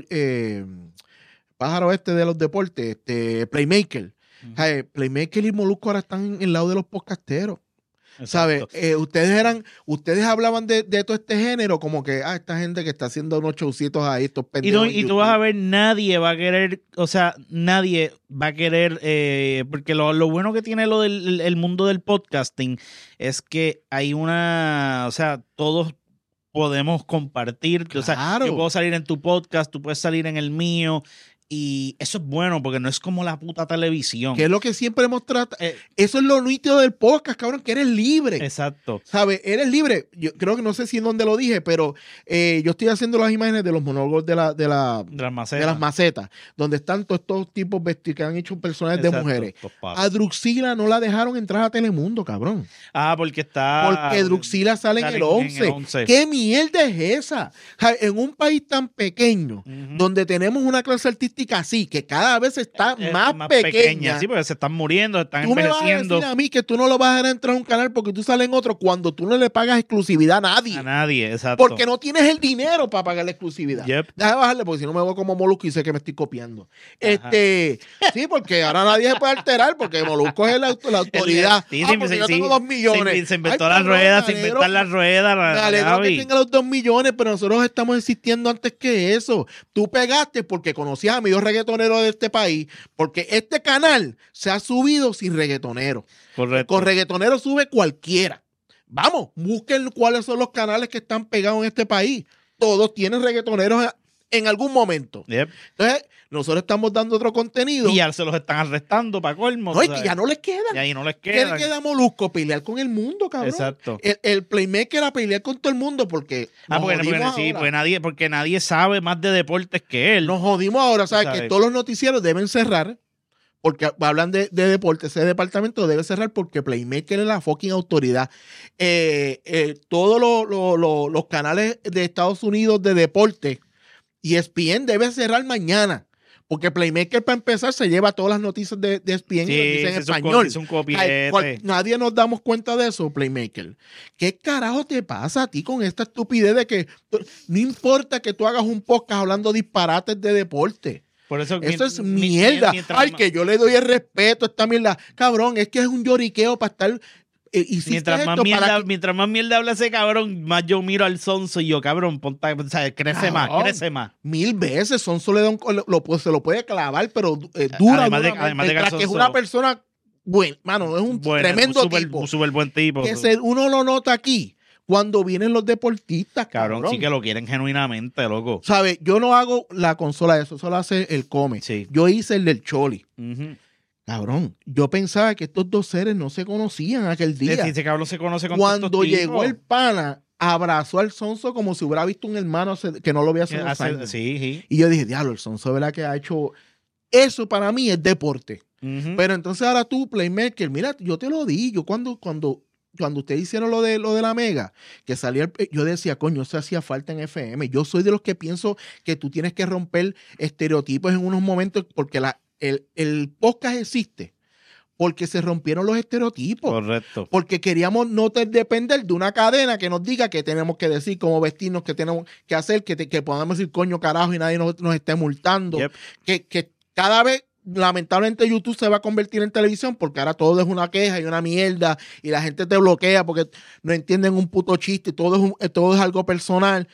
pájaro de los deportes, Playmaker, Playmaker y Molusco ahora están en el lado de los podcasteros. ¿Sabes? Ustedes hablaban de todo este género como que esta gente que está haciendo unos showcitos ahí, estos pendejos. Y tú vas a ver, nadie va a querer, porque lo bueno que tiene lo del el mundo del podcasting es que hay todos podemos compartir. Claro. O sea, yo puedo salir en tu podcast, tú puedes salir en el mío. Y eso es bueno porque no es como la puta televisión. Que es lo que siempre hemos tratado. Eso es lo nítido del podcast, cabrón, que eres libre. Exacto. ¿Sabes? Eres libre. Yo creo que no sé si en dónde lo dije, pero yo estoy haciendo las imágenes de los monólogos de las macetas, donde están todos estos tipos vestidos que han hecho personajes de mujeres. A Druxila no la dejaron entrar a Telemundo, cabrón. Porque Druxila sale en el 11. ¿Qué mierda es esa? En un país tan pequeño, donde tenemos una clase artística estadística así, que cada vez está más pequeña. Sí, porque se están muriendo, están tú envejeciendo. Me vas a decir a mí que tú no lo vas a dejar entrar a un canal porque tú sales en otro cuando tú no le pagas exclusividad a nadie. A nadie, exacto. Porque no tienes el dinero para pagar la exclusividad. Yep. Déjame bajarle porque si no me voy como Molusco y sé que me estoy copiando. Sí, porque ahora nadie se puede alterar porque Molusco es la autoridad. Sí, porque yo tengo 2 millones. Se inventó las ruedas, se inventan las ruedas. Me alegro que tenga los 2 millones, pero nosotros estamos existiendo antes que eso. Tú pegaste porque conocías a mi 2 reggaetoneros de este país, porque este canal se ha subido sin reggaetonero. Correcto. Con reggaetonero sube cualquiera. Vamos, busquen cuáles son los canales que están pegados en este país. Todos tienen reggaetoneros en algún momento. Yep. Entonces, nosotros estamos dando otro contenido. Y ya se los están arrestando para colmo. No, y que ya no les quedan. Y ahí no les ¿Qué quedan. le queda a Molusco? Pelear con el mundo, cabrón. Exacto. El Playmaker a pelear con todo el mundo porque porque nadie sabe más de deportes que él. Nos jodimos ahora, ¿sabes? Que todos los noticieros deben cerrar porque hablan de deporte. Ese departamento debe cerrar porque Playmaker es la fucking autoridad. Todos los canales de Estados Unidos de deporte y ESPN debe cerrar mañana. Porque Playmaker, para empezar, se lleva todas las noticias de ESPN y lo dice en español. Nadie nos damos cuenta de eso, Playmaker. ¿Qué carajo te pasa a ti con esta estupidez de que no importa que tú hagas un podcast hablando disparates de deporte? Por eso es mierda. Que yo le doy el respeto a esta mierda. Cabrón, es que es un lloriqueo para estar... Mientras más mierda habla ese cabrón, más yo miro al Sonso y yo, cabrón, crece más. 1000 veces. Sonso se lo puede clavar, pero dura. Además de que es una persona buena, mano, es un tremendo tipo. Súper buen tipo. Que uno lo nota aquí cuando vienen los deportistas, cabrón. Sí que lo quieren genuinamente, loco. ¿Sabes? Yo no hago la consola de eso, solo hace el Come. Sí. Yo hice el del Choli. Cabrón, yo pensaba que estos 2 seres no se conocían aquel día. Ese cabrón se conoce con cuando llegó el pana, abrazó al Sonso como si hubiera visto un hermano que no lo veía hace unos años. Sí. Y yo dije, diablo, el Sonso, ¿verdad? Que ha hecho... Eso para mí es deporte. Pero entonces ahora tú, Playmaker, mira, yo te lo di. Yo cuando ustedes hicieron lo de la Mega, que salía, yo decía, coño, eso hacía falta en FM. Yo soy de los que pienso que tú tienes que romper estereotipos en unos momentos porque el podcast existe porque se rompieron los estereotipos. Correcto. Porque queríamos no depender de una cadena que nos diga qué tenemos que decir, cómo vestirnos, qué tenemos que hacer, que podamos decir coño, carajo, y nadie nos esté multando. Yep. Que cada vez, lamentablemente, YouTube se va a convertir en televisión porque ahora todo es una queja y una mierda y la gente te bloquea porque no entienden un puto chiste, todo es algo personal.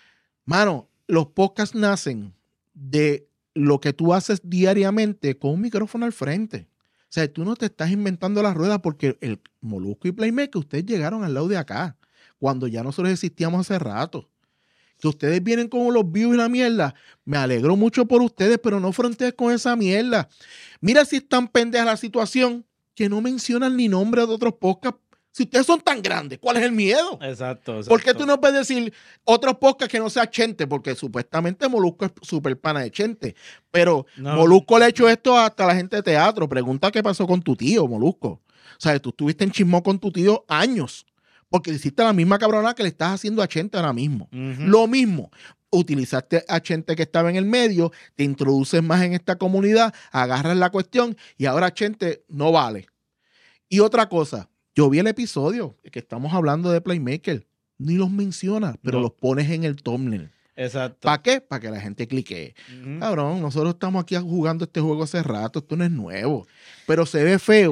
Mano, los podcasts nacen de lo que tú haces diariamente con un micrófono al frente. O sea, tú no te estás inventando la rueda porque el Molusco y Playmaker, ustedes llegaron al lado de acá, cuando ya nosotros existíamos hace rato. Que ustedes vienen con los views y la mierda. Me alegro mucho por ustedes, pero no frontees con esa mierda. Mira si es tan pendeja la situación que no mencionan ni nombre de otros podcasts. Si ustedes son tan grandes, ¿cuál es el miedo? Exacto. ¿Por qué tú no puedes decir otros podcasts que no sea Chente? Porque supuestamente Molusco es súper pana de Chente. Pero Molusco le ha hecho esto hasta la gente de teatro. Pregunta qué pasó con tu tío, Molusco. O sea, tú estuviste en chismó con tu tío años. Porque hiciste la misma cabrona que le estás haciendo a Chente ahora mismo. Lo mismo. Utilizaste a Chente que estaba en el medio, te introduces más en esta comunidad, agarras la cuestión y ahora Chente no vale. Y otra cosa. Yo vi el episodio que estamos hablando de Playmaker. Ni los mencionas, pero los pones en el thumbnail. Exacto. ¿Para qué? Para que la gente clique. Cabrón, nosotros estamos aquí jugando este juego hace rato. Esto no es nuevo. Pero se ve feo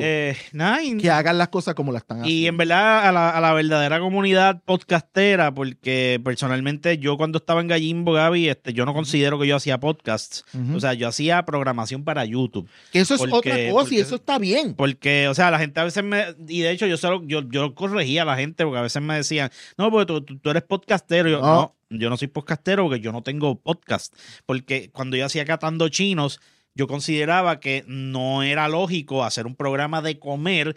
que hagan las cosas como las están haciendo. Y en verdad a la verdadera comunidad podcastera, porque personalmente yo cuando estaba en Gallimbo, Gaby, yo no considero que yo hacía podcasts. O sea, yo hacía programación para YouTube. Que eso es otra cosa y eso está bien. Porque, o sea, la gente a veces y de hecho yo corregía a la gente porque a veces me decían, no, porque tú eres podcastero. Y yo no soy podcastero porque yo no tengo podcast. Porque cuando yo hacía Catando Chinos, yo consideraba que no era lógico hacer un programa de comer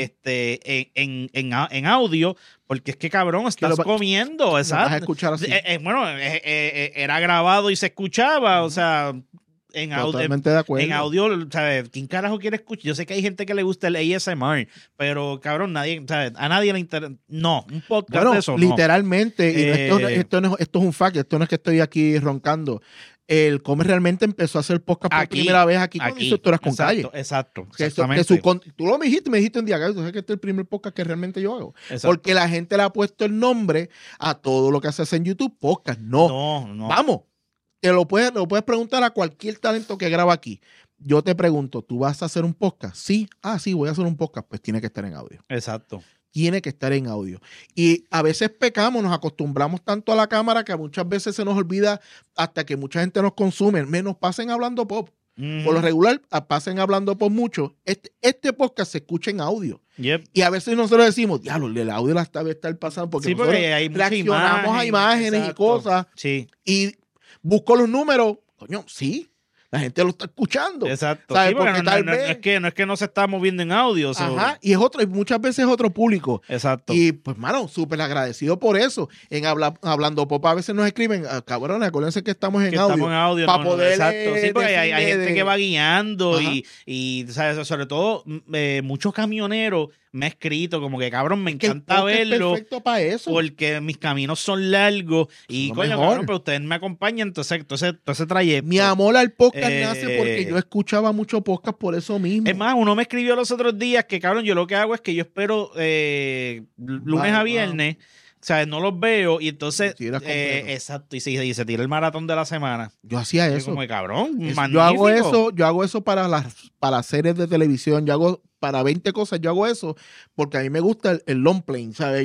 en audio, porque es que, cabrón, estás comiendo. Exacto. Vas a escuchar así. Era grabado y se escuchaba, o sea... Totalmente de acuerdo. En audio, ¿sabes? ¿Quién carajo quiere escuchar? Yo sé que hay gente que le gusta el ASMR, pero cabrón, ¿sabes? A nadie le interesa. No, un podcast de eso literalmente, y esto es un fact, esto no es que estoy aquí roncando. el Come realmente empezó a hacer podcast por primera vez aquí cuando hizo Historias con Calle. Exacto, Tú lo me dijiste un día, tú sabes que este es el primer podcast que realmente yo hago. Exacto. Porque la gente le ha puesto el nombre a todo lo que haces en YouTube, podcast. No. Vamos, lo puedes preguntar a cualquier talento que graba aquí. Yo te pregunto, ¿tú vas a hacer un podcast? Sí. Sí, voy a hacer un podcast. Pues tiene que estar en audio. Exacto. Tiene que estar en audio. Y a veces pecamos, nos acostumbramos tanto a la cámara que muchas veces se nos olvida hasta que mucha gente nos consume. Menos pasen hablando pop. Por lo regular, pasen hablando pop mucho. Este podcast se escucha en audio. Yep. Y a veces nosotros decimos, diablo, el audio la debe estar pasando porque, porque hay reaccionamos a imágenes y cosas. Sí. Y busco los números. Coño, sí. La gente lo está escuchando. Exacto. ¿Sabes? Sí, porque porque no es que no se está moviendo en audio. Ajá, y muchas veces es otro público. Exacto. Y pues, mano, súper agradecido por eso. En Hablando Pop a veces nos escriben, cabrones, acuérdense que estamos en audio. Estamos en audio. Para poder. Exacto. Sí, porque hay gente que va guiando y ¿sabes? Sobre todo, muchos camioneros me ha escrito como que, cabrón, me encanta verlo. Es perfecto para eso. Porque mis caminos son largos y, coño, cabrón, pero ustedes me acompañan entonces ese trayecto. Mi amor al podcast nace porque yo escuchaba mucho podcast por eso mismo. Es más, uno me escribió los otros días que, cabrón, yo lo que hago es que yo espero lunes a viernes, o sea, no los veo y entonces, exacto, y se tira el maratón de la semana. Yo hacía eso. Como, cabrón, magnífico. Yo hago eso para las series de televisión, yo hago para 20 cosas, yo hago eso porque a mí me gusta el long play, ¿sabes?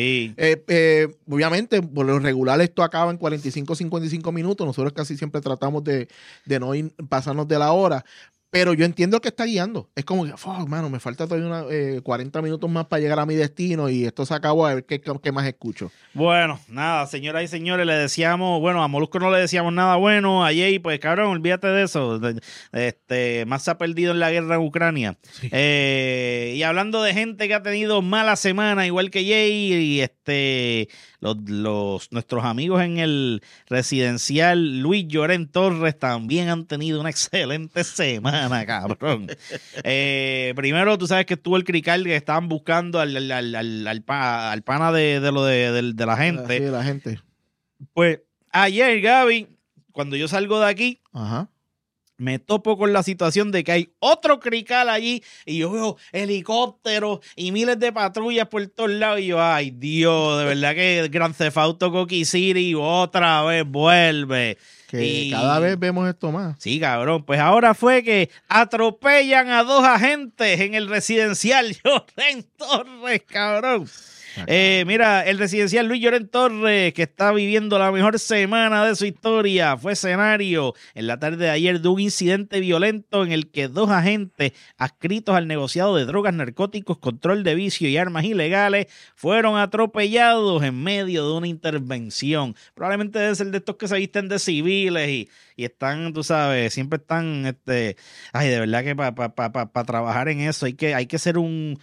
Obviamente, por lo regular esto acaba en 45, 55 minutos, nosotros casi siempre tratamos de no pasarnos de la hora, pero yo entiendo que está guiando. Es como que, mano, me falta todavía 40 minutos más para llegar a mi destino y esto se acabó, a ver qué más escucho. Bueno, nada, señoras y señores, le decíamos, bueno, a Molusco no le decíamos nada bueno, a Jay, pues cabrón, olvídate de eso. Más se ha perdido en la guerra en Ucrania. Sí. Y hablando de gente que ha tenido mala semana, igual que Jay, y nuestros amigos en el residencial Luis Llorén Torres también han tenido una excelente semana, cabrón. Primero, tú sabes que estuvo el crical que estaban buscando al pana de la gente. Sí, la gente. Pues ayer, Gaby, cuando yo salgo de aquí, me topo con la situación de que hay otro crical allí y yo veo helicópteros y miles de patrullas por todos lados y yo, ay Dios, de verdad que Grand Theft Auto Coqui City otra vez vuelve. Que cada vez vemos esto más. Sí, cabrón. Pues ahora fue que atropellan a 2 agentes en el residencial Llorén Torres, cabrón. Mira, el residencial Luis Llorén Torres, que está viviendo la mejor semana de su historia, fue escenario en la tarde de ayer de un incidente violento en el que 2 agentes adscritos al negociado de drogas, narcóticos, control de vicio y armas ilegales fueron atropellados en medio de una intervención. Probablemente debe ser de estos que se visten de civiles y están, tú sabes, siempre están, ay, de verdad que para trabajar en eso hay que ser un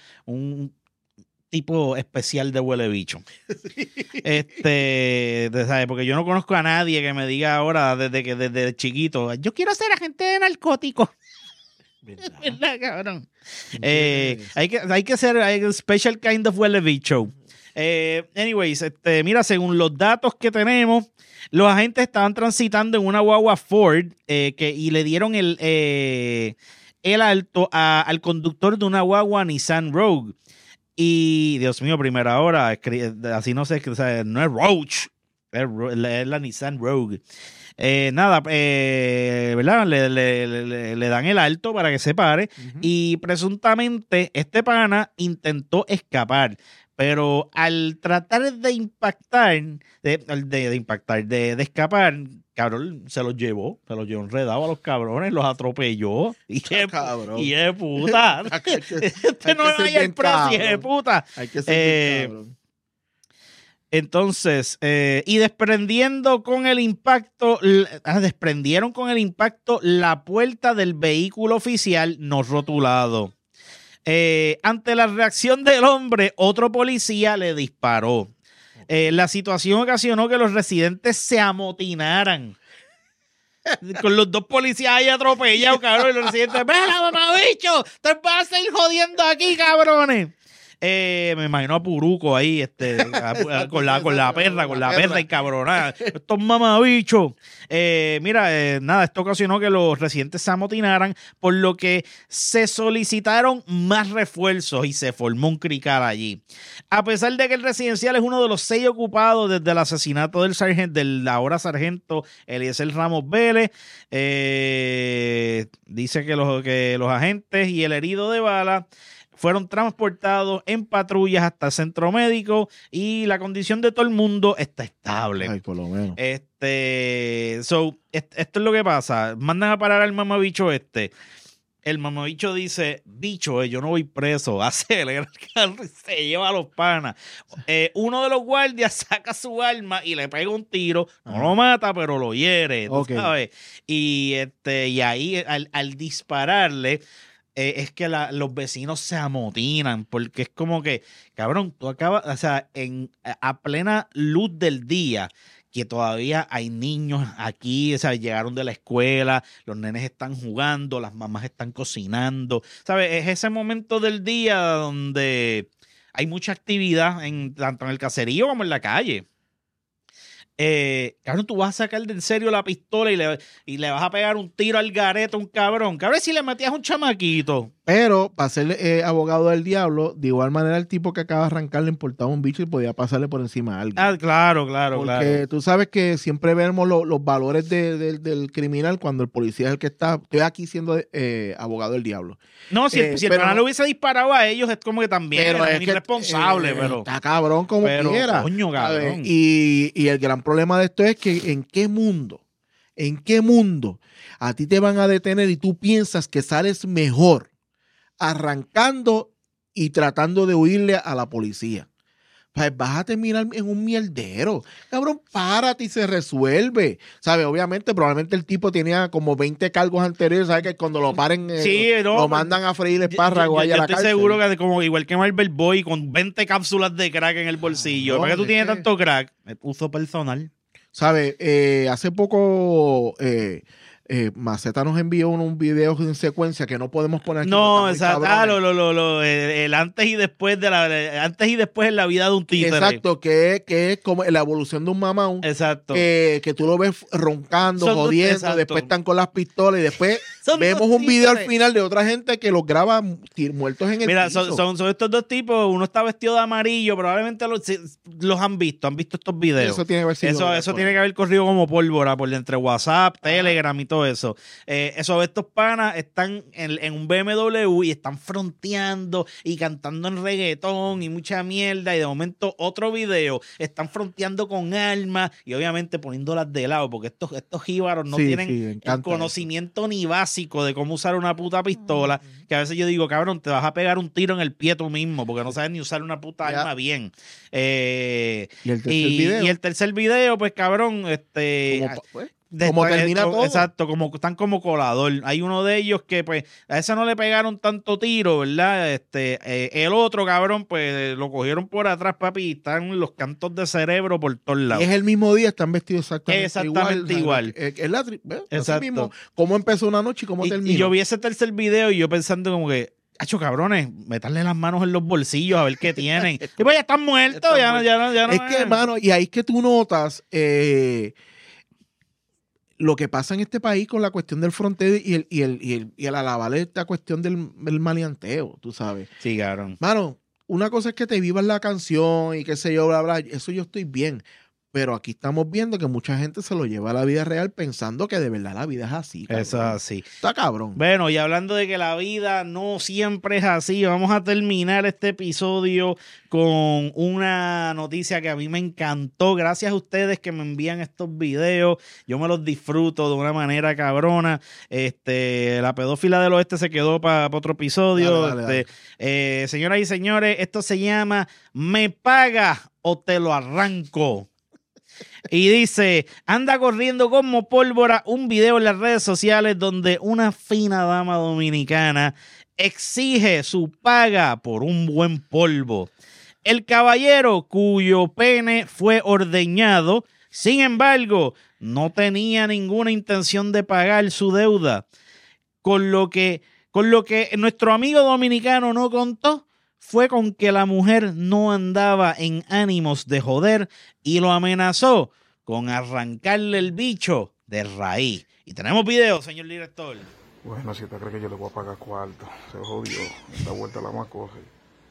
tipo especial de huele bicho. ¿Sabes? Porque yo no conozco a nadie que me diga ahora desde chiquito, yo quiero ser agente de narcóticos. ¿Verdad, cabrón? Hay que ser un special kind of huele bicho. Anyways, mira, según los datos que tenemos, los agentes estaban transitando en una guagua Ford y le dieron el alto al conductor de una guagua Nissan Rogue. Y, Dios mío, primera hora, así no sé, o sea, no es Roach, es la Nissan Rogue. ¿Verdad? Le dan el alto para que se pare y presuntamente este pana intentó escapar, pero al tratar de impactar, de escapar, cabrón, se los llevó enredado a los cabrones, los atropelló. Y es puta. No vaya el precio, es puta. Hay que ser cabrón. Entonces, y desprendieron con el impacto la puerta del vehículo oficial no rotulado. Ante la reacción del hombre, otro policía le disparó. La situación ocasionó que los residentes se amotinaran. Con los 2 policías ahí atropellados, cabrón, y los residentes, ¡mira, mamabicho! ¡Te vas a ir jodiendo aquí, cabrones! Me imagino a Puruco ahí, con la perra encabronada. Estos mamabichos. Nada, esto ocasionó que los residentes se amotinaran, por lo que se solicitaron más refuerzos y se formó un crical allí. A pesar de que el residencial es uno de los 6 ocupados desde el asesinato del ahora sargento Eliezer Ramos Vélez, dice que los agentes y el herido de bala fueron transportados en patrullas hasta el centro médico y la condición de todo el mundo está estable. Ay, por lo menos. Esto es lo que pasa. Mandan a parar al mamabicho El mamabicho dice, bicho, yo no voy preso, acelera el carro y se lleva a los panas. Uno de los guardias saca su arma y le pega un tiro, no lo mata, pero lo hiere, ¿tú sabes? Y ahí al dispararle, es que los vecinos se amotinan, porque es como que, cabrón, tú acabas, o sea, a plena luz del día, que todavía hay niños aquí, o sea, llegaron de la escuela, los nenes están jugando, las mamás están cocinando, ¿sabes? Es ese momento del día donde hay mucha actividad tanto en el caserío como en la calle. Cabrón, tú vas a sacar de en serio la pistola y le vas a pegar un tiro al garete a un cabrón. Cabrón, si le metías un chamaquito. Pero para ser abogado del diablo, de igual manera el tipo que acaba de arrancar le importaba un bicho y podía pasarle por encima a alguien. Ah, claro. Porque tú sabes que siempre vemos los valores del criminal cuando el policía es el que está. Estoy aquí siendo abogado del diablo. No, si el canal le hubiese disparado a ellos, es como que también pero es que, irresponsable, pero. Está cabrón como quiera. Coño, cabrón. Y el gran problema de esto es que ¿en qué mundo a ti te van a detener y tú piensas que sales mejor arrancando y tratando de huirle a la policía? Pues vas a terminar en un mierdero. Cabrón, párate y se resuelve. ¿Sabes? Obviamente, probablemente el tipo tenía como 20 cargos anteriores. ¿Sabes? Que cuando lo paren, lo mandan a freír espárragos allá a la cárcel. Estoy seguro que como igual que Marvel Boy, con 20 cápsulas de crack en el bolsillo. ¿Para qué tú tienes tanto crack? Uso personal. ¿Sabes? Hace poco Maceta nos envió un video en secuencia que no podemos poner aquí. No, exacto. El antes y después antes y después en la vida de un títere. Exacto, que es como la evolución de un mamón. Exacto. Que tú lo ves roncando, jodiendo, después están con las pistolas y después vemos un video al final de otra gente que los graba muertos en el piso. Mira, son estos dos tipos, uno está vestido de amarillo, probablemente los han visto estos videos. Eso tiene que haber sido eso tiene que haber corrido como pólvora por entre WhatsApp, Telegram y todo eso. Estos panas están en un BMW y están fronteando y cantando en reggaetón y mucha mierda, y de momento otro video, están fronteando con armas y obviamente poniéndolas de lado, porque estos jíbaros no tienen el conocimiento ni básico de cómo usar una puta pistola, que a veces yo digo, cabrón, te vas a pegar un tiro en el pie tú mismo, porque no sabes ni usar una puta arma bien. ¿Y el tercer video? Pues cabrón, como termina todo. Exacto, están como colador. Hay uno de ellos que, pues, a ese no le pegaron tanto tiro, ¿verdad? El otro, cabrón, pues, lo cogieron por atrás, papi, y están los cantos de cerebro por todos lados. Y es el mismo día, están vestidos exactamente igual. Exacto. Mismo, cómo empezó una noche y cómo terminó. Y yo vi ese tercer video y yo pensando como que, hacho, cabrones, meterle las manos en los bolsillos a ver qué tienen. Y pues ya están muertos, ya no. Es que, hermano, y ahí es que tú notas lo que pasa en este país con la cuestión del fronteo y el alabar esta cuestión del maleanteo, tú sabes. Sí, cabrón. Mano, una cosa es que te vivas la canción y qué sé yo, bla, bla, eso yo estoy bien. Pero aquí estamos viendo que mucha gente se lo lleva a la vida real pensando que de verdad la vida es así. Cabrón. Eso es así. Está cabrón. Bueno, y hablando de que la vida no siempre es así, vamos a terminar este episodio con una noticia que a mí me encantó. Gracias a ustedes que me envían estos videos. Yo me los disfruto de una manera cabrona. La pedófila del oeste se quedó para otro episodio. Dale. Señoras y señores, esto se llama Me Paga o Te Lo Arranco. Y dice, anda corriendo como pólvora un video en las redes sociales donde una fina dama dominicana exige su paga por un buen polvo. El caballero, cuyo pene fue ordeñado, sin embargo, no tenía ninguna intención de pagar su deuda. Con lo que nuestro amigo dominicano no contó fue con que la mujer no andaba en ánimos de joder y lo amenazó con arrancarle el bicho de raíz. Y tenemos video, señor director. Bueno, si usted cree que yo le voy a pagar cuarto, se jodió. Esta vuelta la más coge.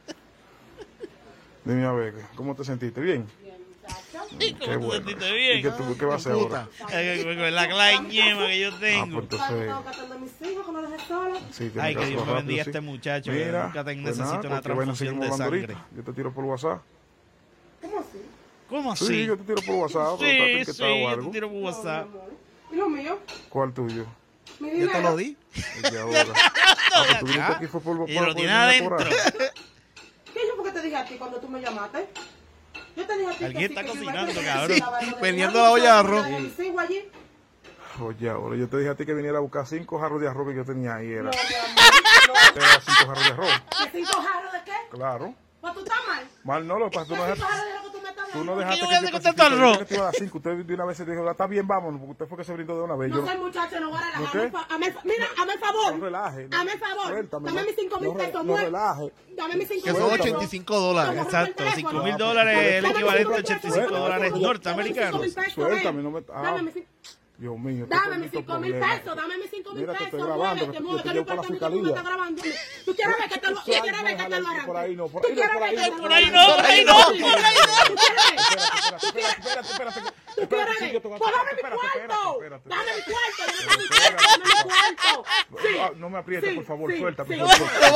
Dime a ver, ¿cómo te sentiste? ¿Bien? Qué bueno. Bien. ¿Y qué va a hacer ahora? Con la clañema que yo tengo. Pues entonces... Sí, ay, que Dios me bendiga a este muchacho. Mira, nunca pues necesito una transfusión de sangre. Ahorita. Yo te tiro por WhatsApp. ¿Cómo así? ¿Cómo así? Sí, yo te tiro por WhatsApp. Sí, sí, yo te tiro por WhatsApp. ¿Y lo mío? ¿Cuál tuyo? Mi Yo dinero. te lo di. Y ahora. Tú viniste aquí fue por Y lo tiene adentro. ¿Qué yo por qué te dije a ti cuando tú me llamaste? Yo te dije a ti Alguien que está sí, que sí, cocinando, que sí, cabrón. que sí, Vendiendo la olla de arroz. allí. Oye, ahora yo te dije a ti que viniera a buscar 5 jarros de arroz que yo tenía ahí. Era No, mi amor, no. 5 jarros de arroz. ¿Que 5 jarros de qué? Claro. Pues tú estás mal. Mal no, lo que pasa es que tú no ¿Qué 5 dejaste. jarros de lo que tú me estás Tú no dando? dejaste yo que voy a hacer yo con tanto arroz? Yo te iba a dar 5. Usted de una vez se dijo, está bien, vámonos, porque usted fue que se brindó de una vez. No Yo soy muchacho, no voy a ¿No relajar. qué? Mira, hazme el favor. no relaje. Hazme el favor. Suéltame, Dame mis 5,000 pesos. No mueve. relaje. Dame mis 5,000 Que son pesos. $85. Exacto, $5,000 es el equivalente a $85 norteamericanos. Suéltame, no me... Dame mis Dios mío. Dame mis 5,000 pesos, dame mis 5,000 Mira, te pesos. estoy grabando, muévete, que muévete, te llevo para la tú me fiscalía. estás grabando. Tú quieres ver que te lo arranque. Por ahí no, por Tú ahí no, quieres por ahí ver que te no. lo Por ahí arranque. no, por ahí no, por ahí no. ¿Tú quieres ver? Pues dame mi cuarto. Dame mi cuarto. Dame mi cuarto. No me aprietes, por favor, sí, suéltame. sí.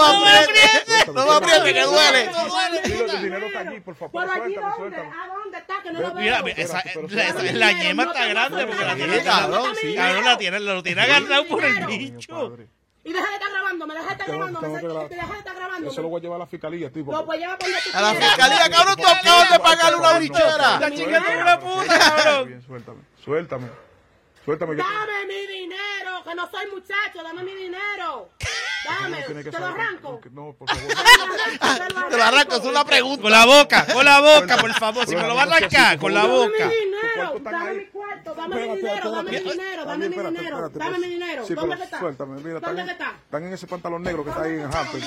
No me aprietes, que duele. El dinero está allí, por favor, ¿Pero allí suéltame, dónde? suéltame. ¿A dónde está? Que no lo Mira, veo. la ñema está grande porque la tiene cabrón, sí. cabrón, lo tiene agarrado por el bicho. Y deja de estar grabándome, deja de estar grabando. tengo que grabar. Deja de estar grabando. Eso lo voy a llevar a la fiscalía, tipo. Lo puedes llevar por donde tú A la quieras. fiscalía, cabrón, tú acabas de pagarle una bichera. La chica es como una puta, cabrón. Bien, suéltame. Suéltame. Dame mi dinero, que no soy muchacho, dame mi dinero. Dame, te lo arranco. No, por favor. Te lo arranco, es una pregunta. Con la boca, por favor. Si me lo va a arrancar, con la boca. Dame mi dinero, dame mi cuarto, dame mi dinero, dame mi dinero, dame mi dinero, dame mi dinero. Sí, ¿Dónde pero está? suéltame, mira, ¿Dónde está? están en ese pantalón negro que está ahí en el hamper.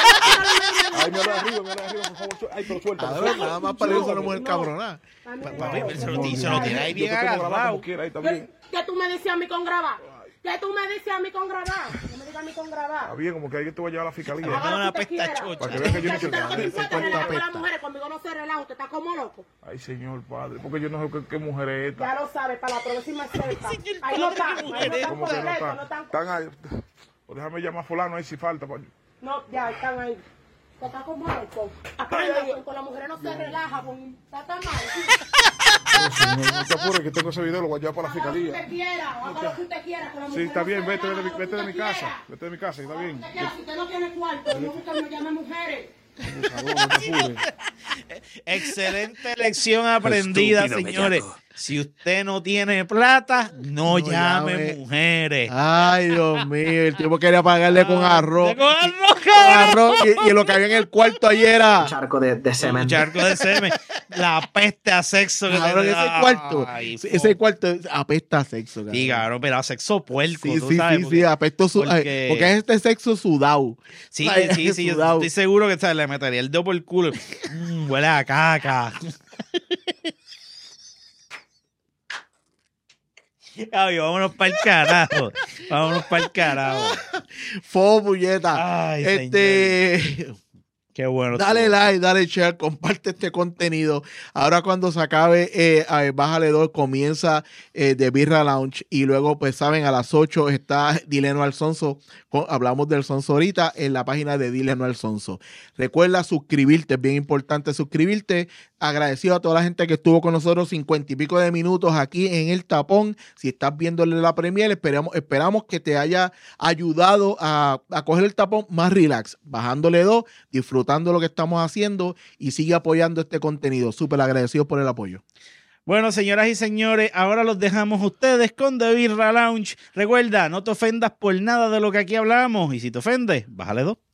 Ay, mira de arriba, por favor. Ay, pero suéltame. Cabrón, nada más para eso una mujer cabrona. Papi, se lo tiene ahí bien agarrado. ¿Qué tú me decías a mí con grabar? ¿Qué tú me dices a mí con grabar? No me digas a mí con grabar. Está bien, como que alguien te va a llevar a la fiscalía. Haga una pesta chocha. Para que vean que yo no Las mujeres conmigo no se relaja, usted está como loco. Ay, señor padre, porque yo no sé qué mujer es esta. Ya lo sabe, para la próxima cerca. Ahí no está, ahí no están ¿Cómo por que no esto, está? no están. Están ahí. O déjame llamar a fulano ahí si falta. No, ya están ahí. Te está como loco. Aprenda, con las mujeres no se relaja, está tan mal. No, señor, no te apures, que tengo ese video, lo voy a llevar para la fiscalía. Haga lo que usted quiera, haga lo que usted quiera. Sí, está bien, vete de mi casa. Vete de mi casa, está bien. Si usted no tiene cuarto, no busca, no llame mujeres. Abusador, no te apures. Excelente lección aprendida, Estúpido señores. bellaco. Si usted no tiene plata, no llame llame. mujeres. Ay, Dios mío, el tipo quería pagarle con arroz. Con arroz, Con arroz, y lo que había en el cuarto ayer era. Charco de semen. Un charco de semen. La peste a sexo que Cabrón, te ese da. cuarto. Ay, Ese cuarto apesta a sexo, cabrón. Sí, cabrón, pero a sexo puerco, Sí, tú sí, sabes. sí, porque- sí, apesta porque- porque es este sexo sudado. Sí, Ay, sí, yo sudado. estoy seguro que ¿sabes? Le metería el dedo por el culo. Huele a caca. Ay, vámonos para el carajo. Vámonos para el carajo. Fo, puñeta. Ay, Qué bueno. Dale like, dale share, comparte este contenido. Ahora cuando se acabe Bájale 2 comienza The Birra Lounge y luego pues saben a las 8 está Dile No al Sonso. Hablamos del Sonso ahorita en la página de Dile No al Sonso. Recuerda suscribirte, es bien importante suscribirte. Agradecido a toda la gente que estuvo con nosotros 50 y pico de minutos aquí en El Tapón. Si estás viéndole la premiere, esperamos que te haya ayudado a coger el tapón más relax, bajándole 2, disfrutando lo que estamos haciendo y sigue apoyando este contenido. Súper agradecido por el apoyo. Bueno, señoras y señores, ahora los dejamos ustedes con The Birra Lounge. Recuerda, no te ofendas por nada de lo que aquí hablamos y si te ofendes, bájale 2.